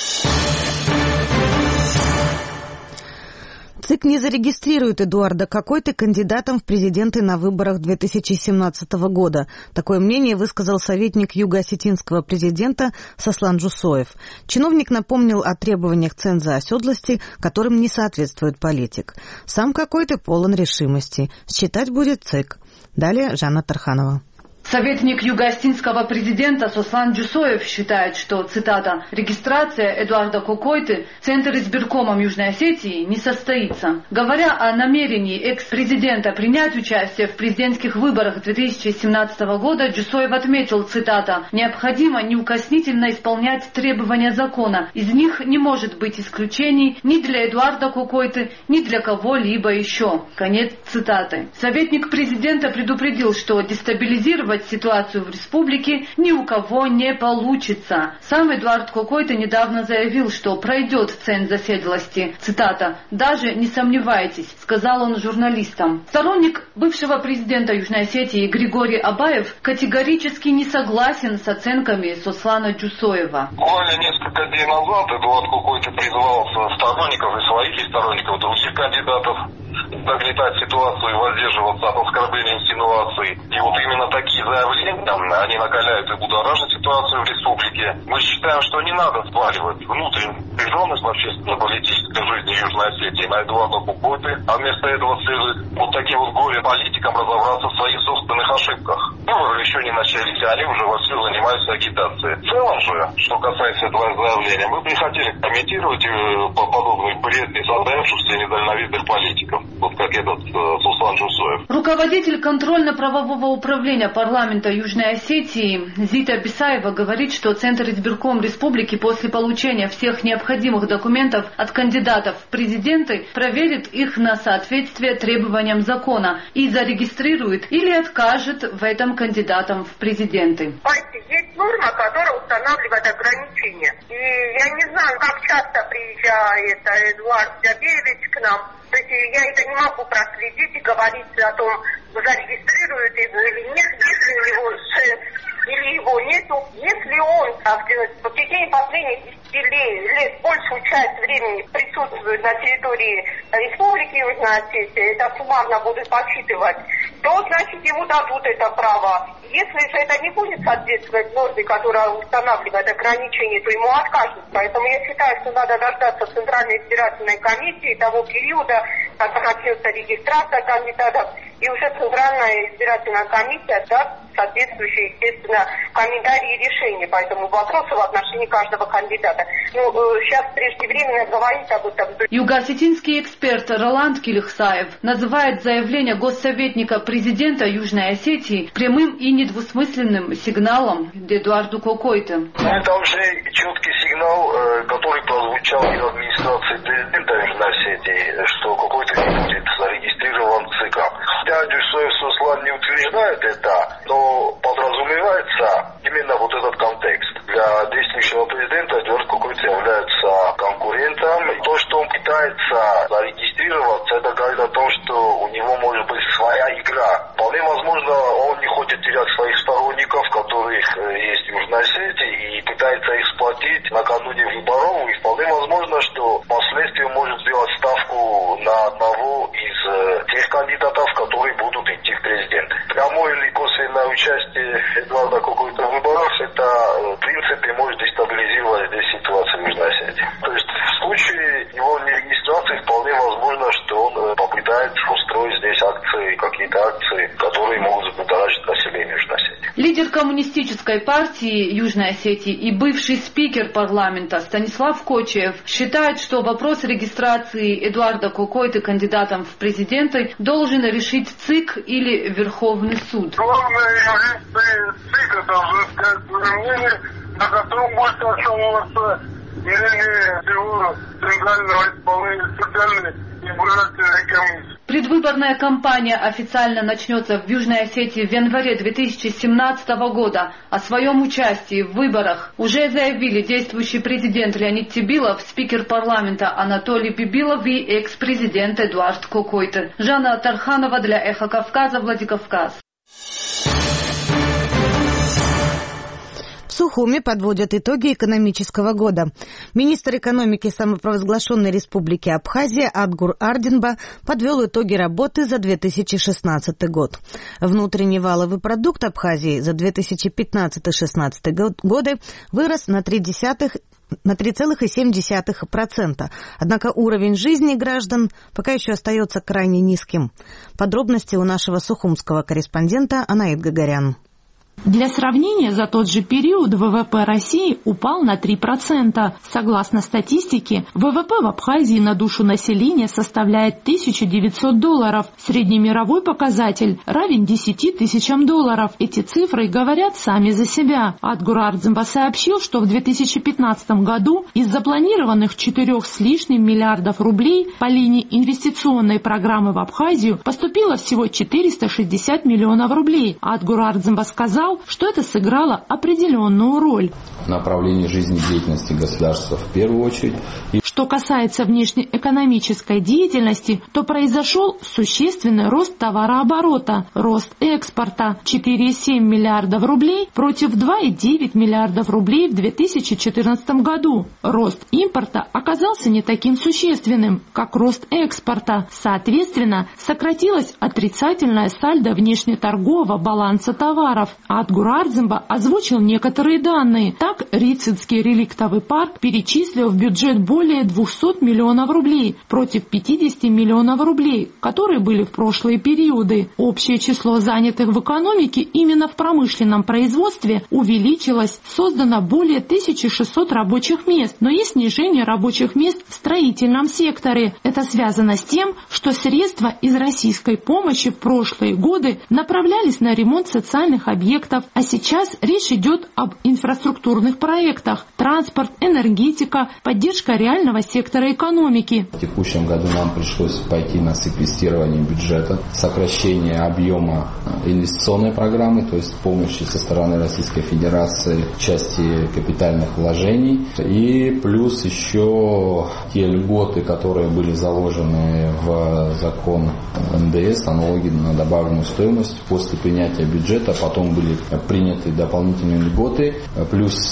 ЦИК не зарегистрирует Эдуарда Кокойты кандидатом в президенты на выборах две тысячи семнадцатого года. Такое мнение высказал советник юго-осетинского президента Сослан Джусоев. Чиновник напомнил о требованиях ценза оседлости, которым не соответствует политик. Сам Кокойты полон решимости. Считать будет ЦИК. Далее Жанна Тарханова. Советник юго-осетинского президента Сослан Джусоев считает, что, цитата, «регистрация Эдуарда Кокойты в Центр избиркомом Южной Осетии не состоится». Говоря о намерении экс-президента принять участие в президентских выборах две тысячи семнадцатого года, Джусоев отметил, цитата, «необходимо неукоснительно исполнять требования закона. Из них не может быть исключений ни для Эдуарда Кокойты, ни для кого-либо еще». Конец цитаты. Советник президента предупредил, что дестабилизировать ситуацию в республике ни у кого не получится. Сам Эдуард Кокойты недавно заявил, что пройдет ценз оседлости. Цитата, «даже не сомневайтесь», сказал он журналистам. Сторонник бывшего президента Южной Осетии Григорий Абаев категорически не согласен с оценками Сослана Джусоева. Буквально несколько дней назад Эдуард Кокойты призывал сторонников и своих и сторонников других кандидатов нагнетать ситуацию и воздерживаться от оскорблений, инсинуаций. И вот именно такие заявления, они накаляют и будоражат ситуацию в республике. Мы считаем, что не надо сваливать внутреннюю напряженность в общественно-политической жизни Южной Осетии на Эдуарда Кукойты, а вместо этого следует вот таким вот горе-политикам разобраться в своих собственных ошибках. Выборы еще не начались, а они уже вовсю занимаются агитацией. В целом же, что касается этого заявления, мы бы не хотели комментировать подобный бред несостоявшихся недальновидных политиков, вот как этот э, Суслан Джусоев. Руководитель контрольно-правового управления парламента Южной Осетии Зита Бисаева говорит, что Центр избирком республики после получения всех необходимых документов от кандидатов в президенты проверит их на соответствие требованиям закона и зарегистрирует или откажет в этом кандидатам в президенты. Есть норма, которая устанавливает ограничения. И я не знаю, как часто приезжает Эдуард Джабеевич к нам. То есть я это не могу проследить и говорить о том, зарегистрируют его или нет, если у него или его нету. Если он в течение последних десяти лет большую часть времени присутствует на территории Республики Южная Осетия, это суммарно будут подсчитывать, то значит ему дадут это право. Если же это не будет соответствовать норме, которая устанавливает ограничения, то ему откажут. Поэтому я считаю, что надо дождаться Центральной избирательной комиссии того периода, когда начнется регистрация кандидатов, и уже Центральная избирательная комиссия даст соответствующие, естественно, комментарии и решения по этому вопросу в отношении каждого кандидата. Ну, сейчас преждевременно говорить об этом. Юго-осетинский эксперт Роланд Килихсаев называет заявление госсоветника президента Южной Осетии прямым и недвусмысленным сигналом Эдуарду Кукойте. Это уже четкий сигнал, который прозвучал из администрации президента Южной Осетии, что Кукойте не будет зарегистрирован в ЦК. Хотя Джусоев Суслан не утверждает это, но подразумевается именно вот этот контекст. Для действующего президента Эдуард Кукойте является конкурентом. И то, что он пытается зарегистрироваться, это говорит о том, что у него может быть своя игра. Вполне возможно, он не хочет терять своих сторонников, которых есть в Южной Осетии, и пытается их сплотить накануне выборов. И вполне возможно, что впоследствии может сделать ставку на одного из тех кандидатов, которые будут идти в президенты. Прямое или косвенное участие Эдуарда Кукойте в выборах, это в принципе может дестабилизировать здесь ситуацию в Южной Осетии. То есть в случае его нерегистрации вполне возможно, что он попытается устроить здесь акции, какие-то акции, которые могут взбудоражить население Южной Осетии. Лидер коммунистической партии Южной Осетии и бывший спикер парламента Станислав Кочиев считает, что вопрос регистрации Эдуарда Кукойте кандидатом в президенты должен решить ЦИК или Верховный суд. Главное, юристы ЦИКа должны сказать свое мнение, на котором будет основываться мнение всего Центрального исполнительной избирательной комиссии. Предвыборная кампания официально начнется в Южной Осетии в январе две тысячи семнадцатого года. О своем участии в выборах уже заявили действующий президент Леонид Тебилов, спикер парламента Анатолий Бибилов и экс-президент Эдуард Кукойте. Жанна Тарханова для Эхо Кавказа, Владикавказ. В Сухуми подводят итоги экономического года. Министр экономики самопровозглашенной республики Абхазия Адгур Ардинба подвел итоги работы за две тысячи шестнадцатый год. Внутренний валовый продукт Абхазии за две тысячи пятнадцатый — две тысячи шестнадцатый годы вырос на три целых семь десятых процента. Однако уровень жизни граждан пока еще остается крайне низким. Подробности у нашего сухумского корреспондента Анаит Гагарян. Для сравнения, за тот же период ВВП России упал на три процента. Согласно статистике, ВВП в Абхазии на душу населения составляет тысяча девятьсот долларов. Среднемировой показатель равен десяти тысячам долларов. Эти цифры говорят сами за себя. Адгур Ардинба сообщил, что в две тысячи пятнадцатом году из запланированных четырех с лишним миллиардов рублей по линии инвестиционной программы в Абхазию поступило всего четыреста шестьдесят миллионов рублей. Адгур Ардинба сказал, что это сыграло определенную роль. направлений жизнедеятельности государства в первую очередь. И что касается внешнеэкономической деятельности, то произошел существенный рост товарооборота, рост экспорта четыре целых семь десятых миллиардов рублей против два целых девять десятых миллиардов рублей в две тысячи четырнадцатом году. Рост импорта оказался не таким существенным, как рост экспорта. Соответственно, сократилось отрицательное сальдо внешнеторгового баланса товаров. Адгур Ардземба озвучил некоторые данные. Так, Рицинский реликтовый парк перечислил в бюджет более двухсот миллионов рублей против пятидесяти миллионов рублей, которые были в прошлые периоды. Общее число занятых в экономике именно в промышленном производстве увеличилось, создано более тысячи шестисот рабочих мест, но есть снижение рабочих мест в строительном секторе. Это связано с тем, что средства из российской помощи в прошлые годы направлялись на ремонт социальных объектов, а сейчас речь идет об инфраструктурных проектах: транспорт, энергетика, поддержка реального сектора экономики. В текущем году нам пришлось пойти на секвестирование бюджета, сокращение объема инвестиционной программы, то есть помощи со стороны Российской Федерации в части капитальных вложений, и плюс еще те льготы, которые были заложены в закон эн дэ эс, налоги на добавленную стоимость, после принятия бюджета потом были приняты дополнительные льготы, плюс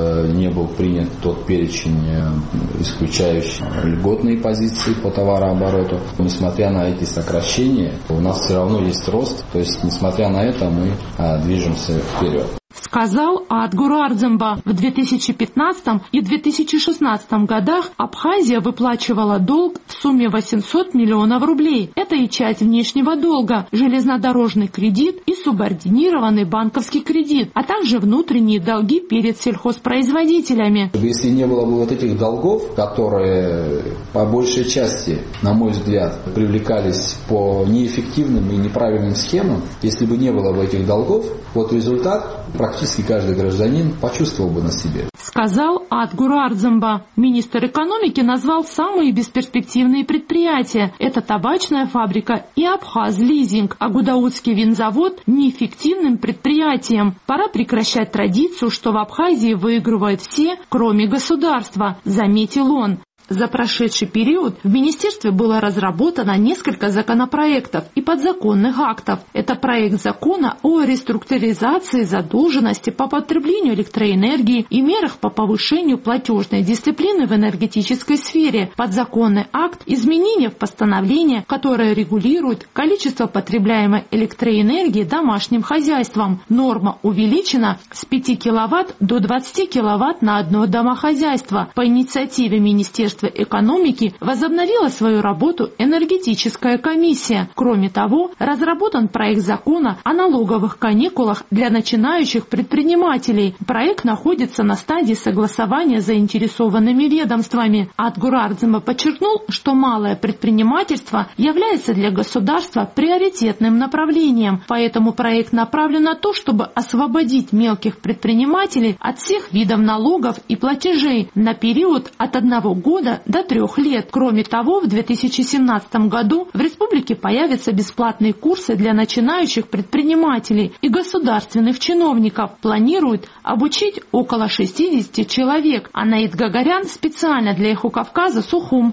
не был принят тот перечень, исключающий льготные позиции по товарообороту. Несмотря на эти сокращения, у нас все равно есть рост, то есть несмотря на это мы движемся вперед. Сказал Адгур Ардземба. В две тысячи пятнадцатом и две тысячи шестнадцатом годах Абхазия выплачивала долг в сумме восемьсот миллионов рублей. Это и часть внешнего долга, железнодорожный кредит и субординированный банковский кредит, а также внутренние долги перед сельхозпроизводителями. Если не было бы вот этих долгов, которые по большей части, на мой взгляд, привлекались по неэффективным и неправильным схемам, если бы не было бы этих долгов, вот результат практически каждый гражданин почувствовал бы на себе. Сказал Адгур Ардземба. Министр экономики назвал самые бесперспективные предприятия. Это табачная фабрика и Абхаз-лизинг, а Гудаутский винзавод неэффективным предприятием. Пора прекращать традицию, что в Абхазии выигрывают все, кроме государства, заметил он. За прошедший период в министерстве было разработано несколько законопроектов и подзаконных актов. Это проект закона о реструктуризации задолженности по потреблению электроэнергии и мерах по повышению платежной дисциплины в энергетической сфере, подзаконный акт изменения в постановление, которое регулирует количество потребляемой электроэнергии домашним хозяйством. Норма увеличена с пяти киловатт до двадцати киловатт на одно домохозяйство. По инициативе Министерства экономики возобновила свою работу энергетическая комиссия. Кроме того, разработан проект закона о налоговых каникулах для начинающих предпринимателей. Проект находится на стадии согласования с заинтересованными ведомствами. Адгур Ардземба подчеркнул, что малое предпринимательство является для государства приоритетным направлением, поэтому проект направлен на то, чтобы освободить мелких предпринимателей от всех видов налогов и платежей на период от одного года до трех лет. Кроме того, в две тысячи семнадцатом году в республике появятся бесплатные курсы для начинающих предпринимателей и государственных чиновников. Планируют обучить около шестидесяти человек. Анаит Гагарян специально для Эхо Кавказа, Сухум.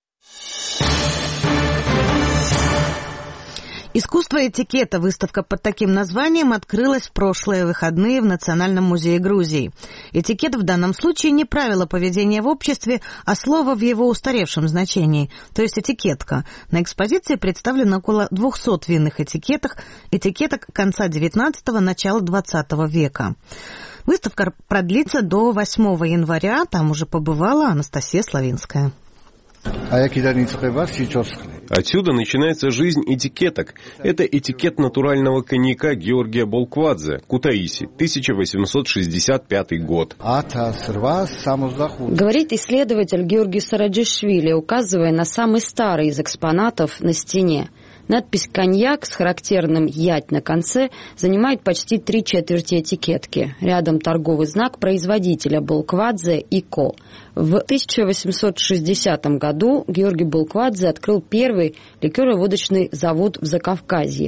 Искусство этикета, выставка под таким названием, открылась в прошлые выходные в Национальном музее Грузии. Этикет в данном случае не правило поведения в обществе, а слово в его устаревшем значении, то есть этикетка. На экспозиции представлено около двухсот винных этикеток, этикеток конца девятнадцатого – начала двадцатого века. Выставка продлится до восьмого января, там уже побывала Анастасия Славинская. Отсюда начинается жизнь этикеток. Это этикет натурального коньяка Георгия Болквадзе, Кутаиси, тысяча восемьсот шестьдесят пятый год. Говорит исследователь Георгий Сараджишвили, указывая на самый старый из экспонатов на стене. Надпись «Коньяк» с характерным «ять» на конце занимает почти три четверти этикетки. Рядом торговый знак производителя Болквадзе и Ко. В тысяча восемьсот шестидесятом году Георгий Болквадзе открыл первый ликероводочный завод в Закавказье.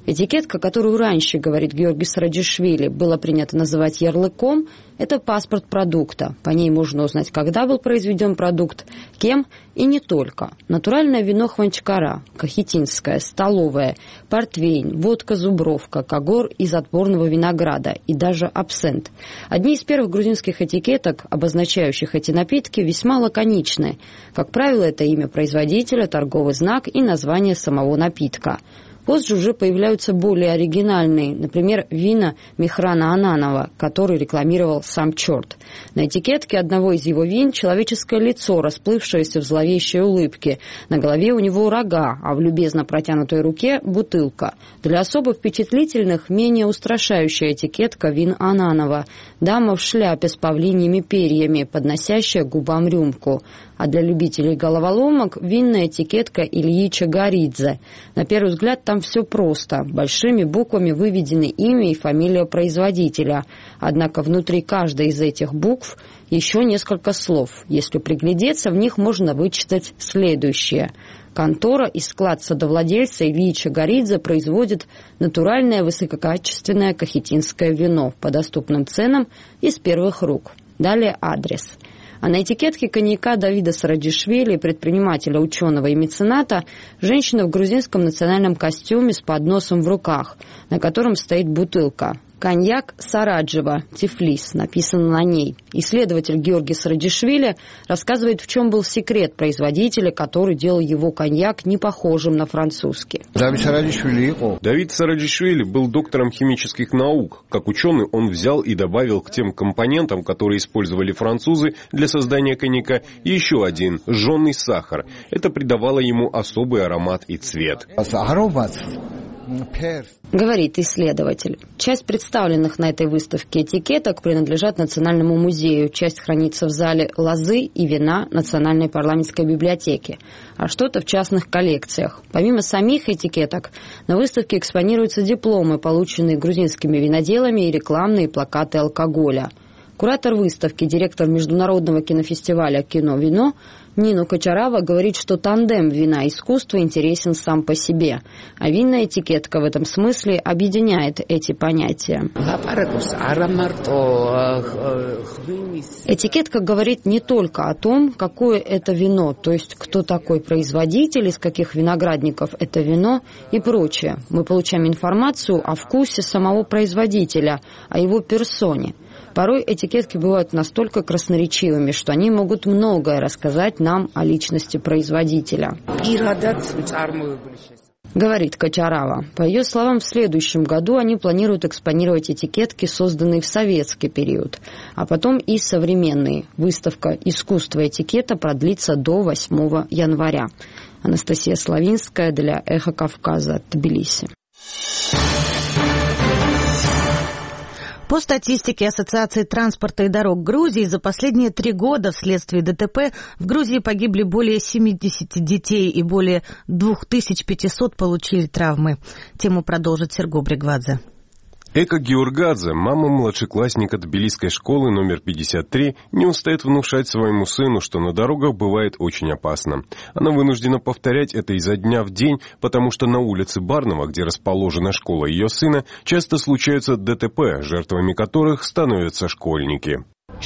Этикетка, которую раньше, говорит Георгий Сараджишвили, было принято называть ярлыком, это паспорт продукта. По ней можно узнать, когда был произведен продукт, кем и не только. Натуральное вино Хванчкара, кахетинское, столовое, портвейн, водка Зубровка, когор из отборного винограда и даже абсент. Одни из первых грузинских этикеток, обозначающих эти напитки, весьма лаконичны. Как правило, это имя производителя, торговый знак и название самого напитка. Позже уже появляются более оригинальные, например, вина Михрана Ананова, который рекламировал сам черт. На этикетке одного из его вин человеческое лицо, расплывшееся в зловещей улыбке. На голове у него рога, а в любезно протянутой руке бутылка. Для особо впечатлительных менее устрашающая этикетка вин Ананова. Дама в шляпе с павлиньими перьями, подносящая к губам рюмку. А для любителей головоломок винная этикетка Ильи Чагаридзе. На первый взгляд там все просто. Большими буквами выведены имя и фамилия производителя. Однако внутри каждой из этих букв еще несколько слов. Если приглядеться, в них можно вычитать следующее. Контора и склад садовладельца Ильи Чагаридзе производит натуральное высококачественное кахетинское вино по доступным ценам из первых рук. Далее адрес. А на этикетке коньяка Давида Сараджишвили, предпринимателя, ученого и мецената, женщина в грузинском национальном костюме с подносом в руках, на котором стоит бутылка. «Коньяк Сараджева, Тифлис», написано на ней. Исследователь Георгий Сараджишвили рассказывает, в чем был секрет производителя, который делал его коньяк не похожим на французский. Давид Сараджишвили был доктором химических наук. Как ученый он взял и добавил к тем компонентам, которые использовали французы для создания коньяка, еще один – жженый сахар. Это придавало ему особый аромат и цвет. Говорит исследователь. Часть представленных на этой выставке этикеток принадлежат Национальному музею, часть хранится в зале лозы и вина Национальной парламентской библиотеки, а что-то в частных коллекциях. Помимо самих этикеток, на выставке экспонируются дипломы, полученные грузинскими виноделами, и рекламные плакаты алкоголя. Куратор выставки, директор международного кинофестиваля «Кино-вино» Нина Кочарава говорит, что тандем вина и искусства интересен сам по себе, а винная этикетка в этом смысле объединяет эти понятия. Этикетка говорит не только о том, какое это вино, то есть кто такой производитель, из каких виноградников это вино и прочее. Мы получаем информацию о вкусе самого производителя, о его персоне. Порой этикетки бывают настолько красноречивыми, что они могут многое рассказать нам о личности производителя. Говорит Кочарава. По ее словам, в следующем году они планируют экспонировать этикетки, созданные в советский период, а потом и современные. Выставка «Искусство этикета» продлится до восьмого января. Анастасия Славинская для «Эхо Кавказа», Тбилиси. По статистике Ассоциации транспорта и дорог Грузии, за последние три года вследствие ДТП в Грузии погибли более семидесяти детей и более две тысячи пятьсот получили травмы. Тему продолжит Серго Бригвадзе. Эка Георгадзе, мама младшеклассника тбилисской школы номер пятьдесят три, не устает внушать своему сыну, что на дорогах бывает очень опасно. Она вынуждена повторять это изо дня в день, потому что на улице Барнова, где расположена школа ее сына, часто случаются ДТП, жертвами которых становятся школьники.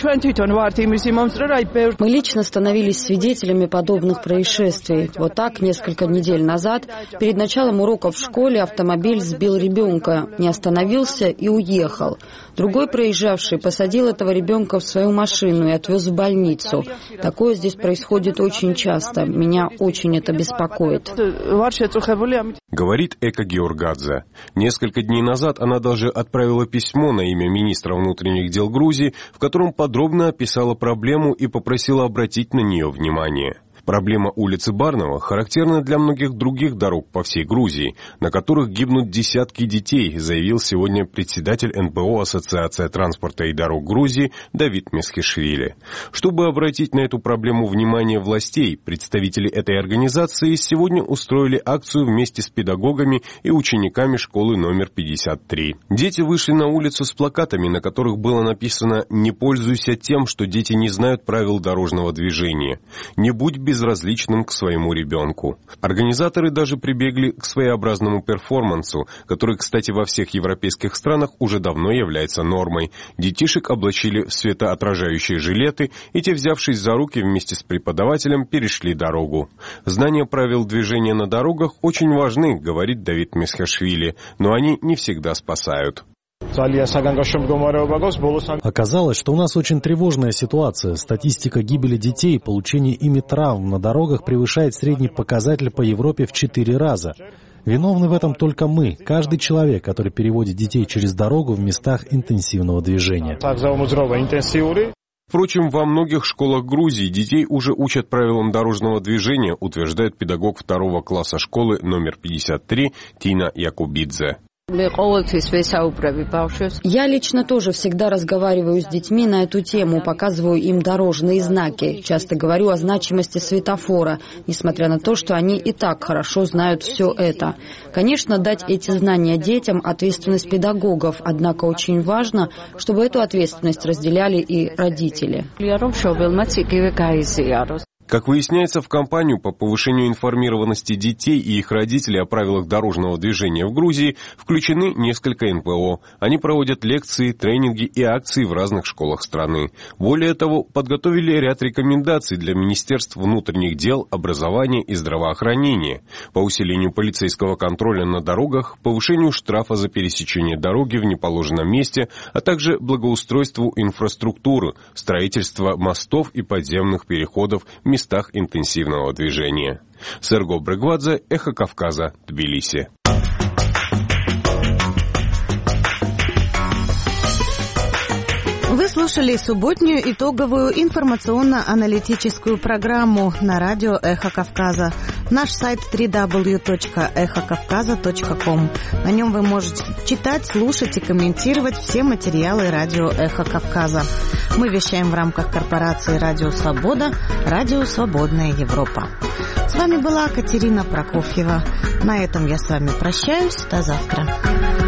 Мы лично становились свидетелями подобных происшествий. Вот так, несколько недель назад, перед началом уроков в школе автомобиль сбил ребенка, не остановился и уехал. Другой проезжавший посадил этого ребенка в свою машину и отвез в больницу. Такое здесь происходит очень часто. Меня очень это беспокоит. Говорит Эка Георгадзе. Несколько дней назад она даже отправила письмо на имя министра внутренних дел Грузии, в котором подробно описала проблему и попросила обратить на нее внимание. Проблема улицы Барнова характерна для многих других дорог по всей Грузии, на которых гибнут десятки детей, заявил сегодня председатель эн пэ о Ассоциация транспорта и дорог Грузии Давид Месхишвили. Чтобы обратить на эту проблему внимание властей, представители этой организации сегодня устроили акцию вместе с педагогами и учениками школы номер пятьдесят три. Дети вышли на улицу с плакатами, на которых было написано «Не пользуйся тем, что дети не знают правил дорожного движения», «Не будь без безразличным к своему ребенку. Организаторы даже прибегли к своеобразному перформансу, который, кстати, во всех европейских странах уже давно является нормой. Детишек облачили в светоотражающие жилеты, и те, взявшись за руки вместе с преподавателем, перешли дорогу. Знания правил движения на дорогах очень важны, говорит Давид Месхашвили, но они не всегда спасают. Оказалось, что у нас очень тревожная ситуация. Статистика гибели детей и получения ими травм на дорогах превышает средний показатель по Европе в четыре раза. Виновны в этом только мы, каждый человек, который переводит детей через дорогу в местах интенсивного движения. Впрочем, во многих школах Грузии детей уже учат правилам дорожного движения, утверждает педагог второго класса школы номер пятьдесят три Тина Якубидзе. Я лично тоже всегда разговариваю с детьми на эту тему, показываю им дорожные знаки. Часто говорю о значимости светофора, несмотря на то, что они и так хорошо знают все это. Конечно, дать эти знания детям – ответственность педагогов, однако очень важно, чтобы эту ответственность разделяли и родители. Как выясняется, в кампанию по повышению информированности детей и их родителей о правилах дорожного движения в Грузии включены несколько эн пэ о. Они проводят лекции, тренинги и акции в разных школах страны. Более того, подготовили ряд рекомендаций для Министерств внутренних дел, образования и здравоохранения по усилению полицейского контроля на дорогах, повышению штрафа за пересечение дороги в неположенном месте, а также благоустройству инфраструктуры, строительство мостов и подземных переходов в местах интенсивного движения. Серго Брегвадзе, Эхо Кавказа, Тбилиси. Вы слушали субботнюю итоговую информационно-аналитическую программу на радио «Эхо Кавказа». Наш сайт дабл ю дабл ю дабл ю точка эхо кавказа точка ком. На нем вы можете читать, слушать и комментировать все материалы радио «Эхо Кавказа». Мы вещаем в рамках корпорации «Радио Свобода», «Радио Свободная Европа». С вами была Катерина Прокофьева. На этом я с вами прощаюсь. До завтра.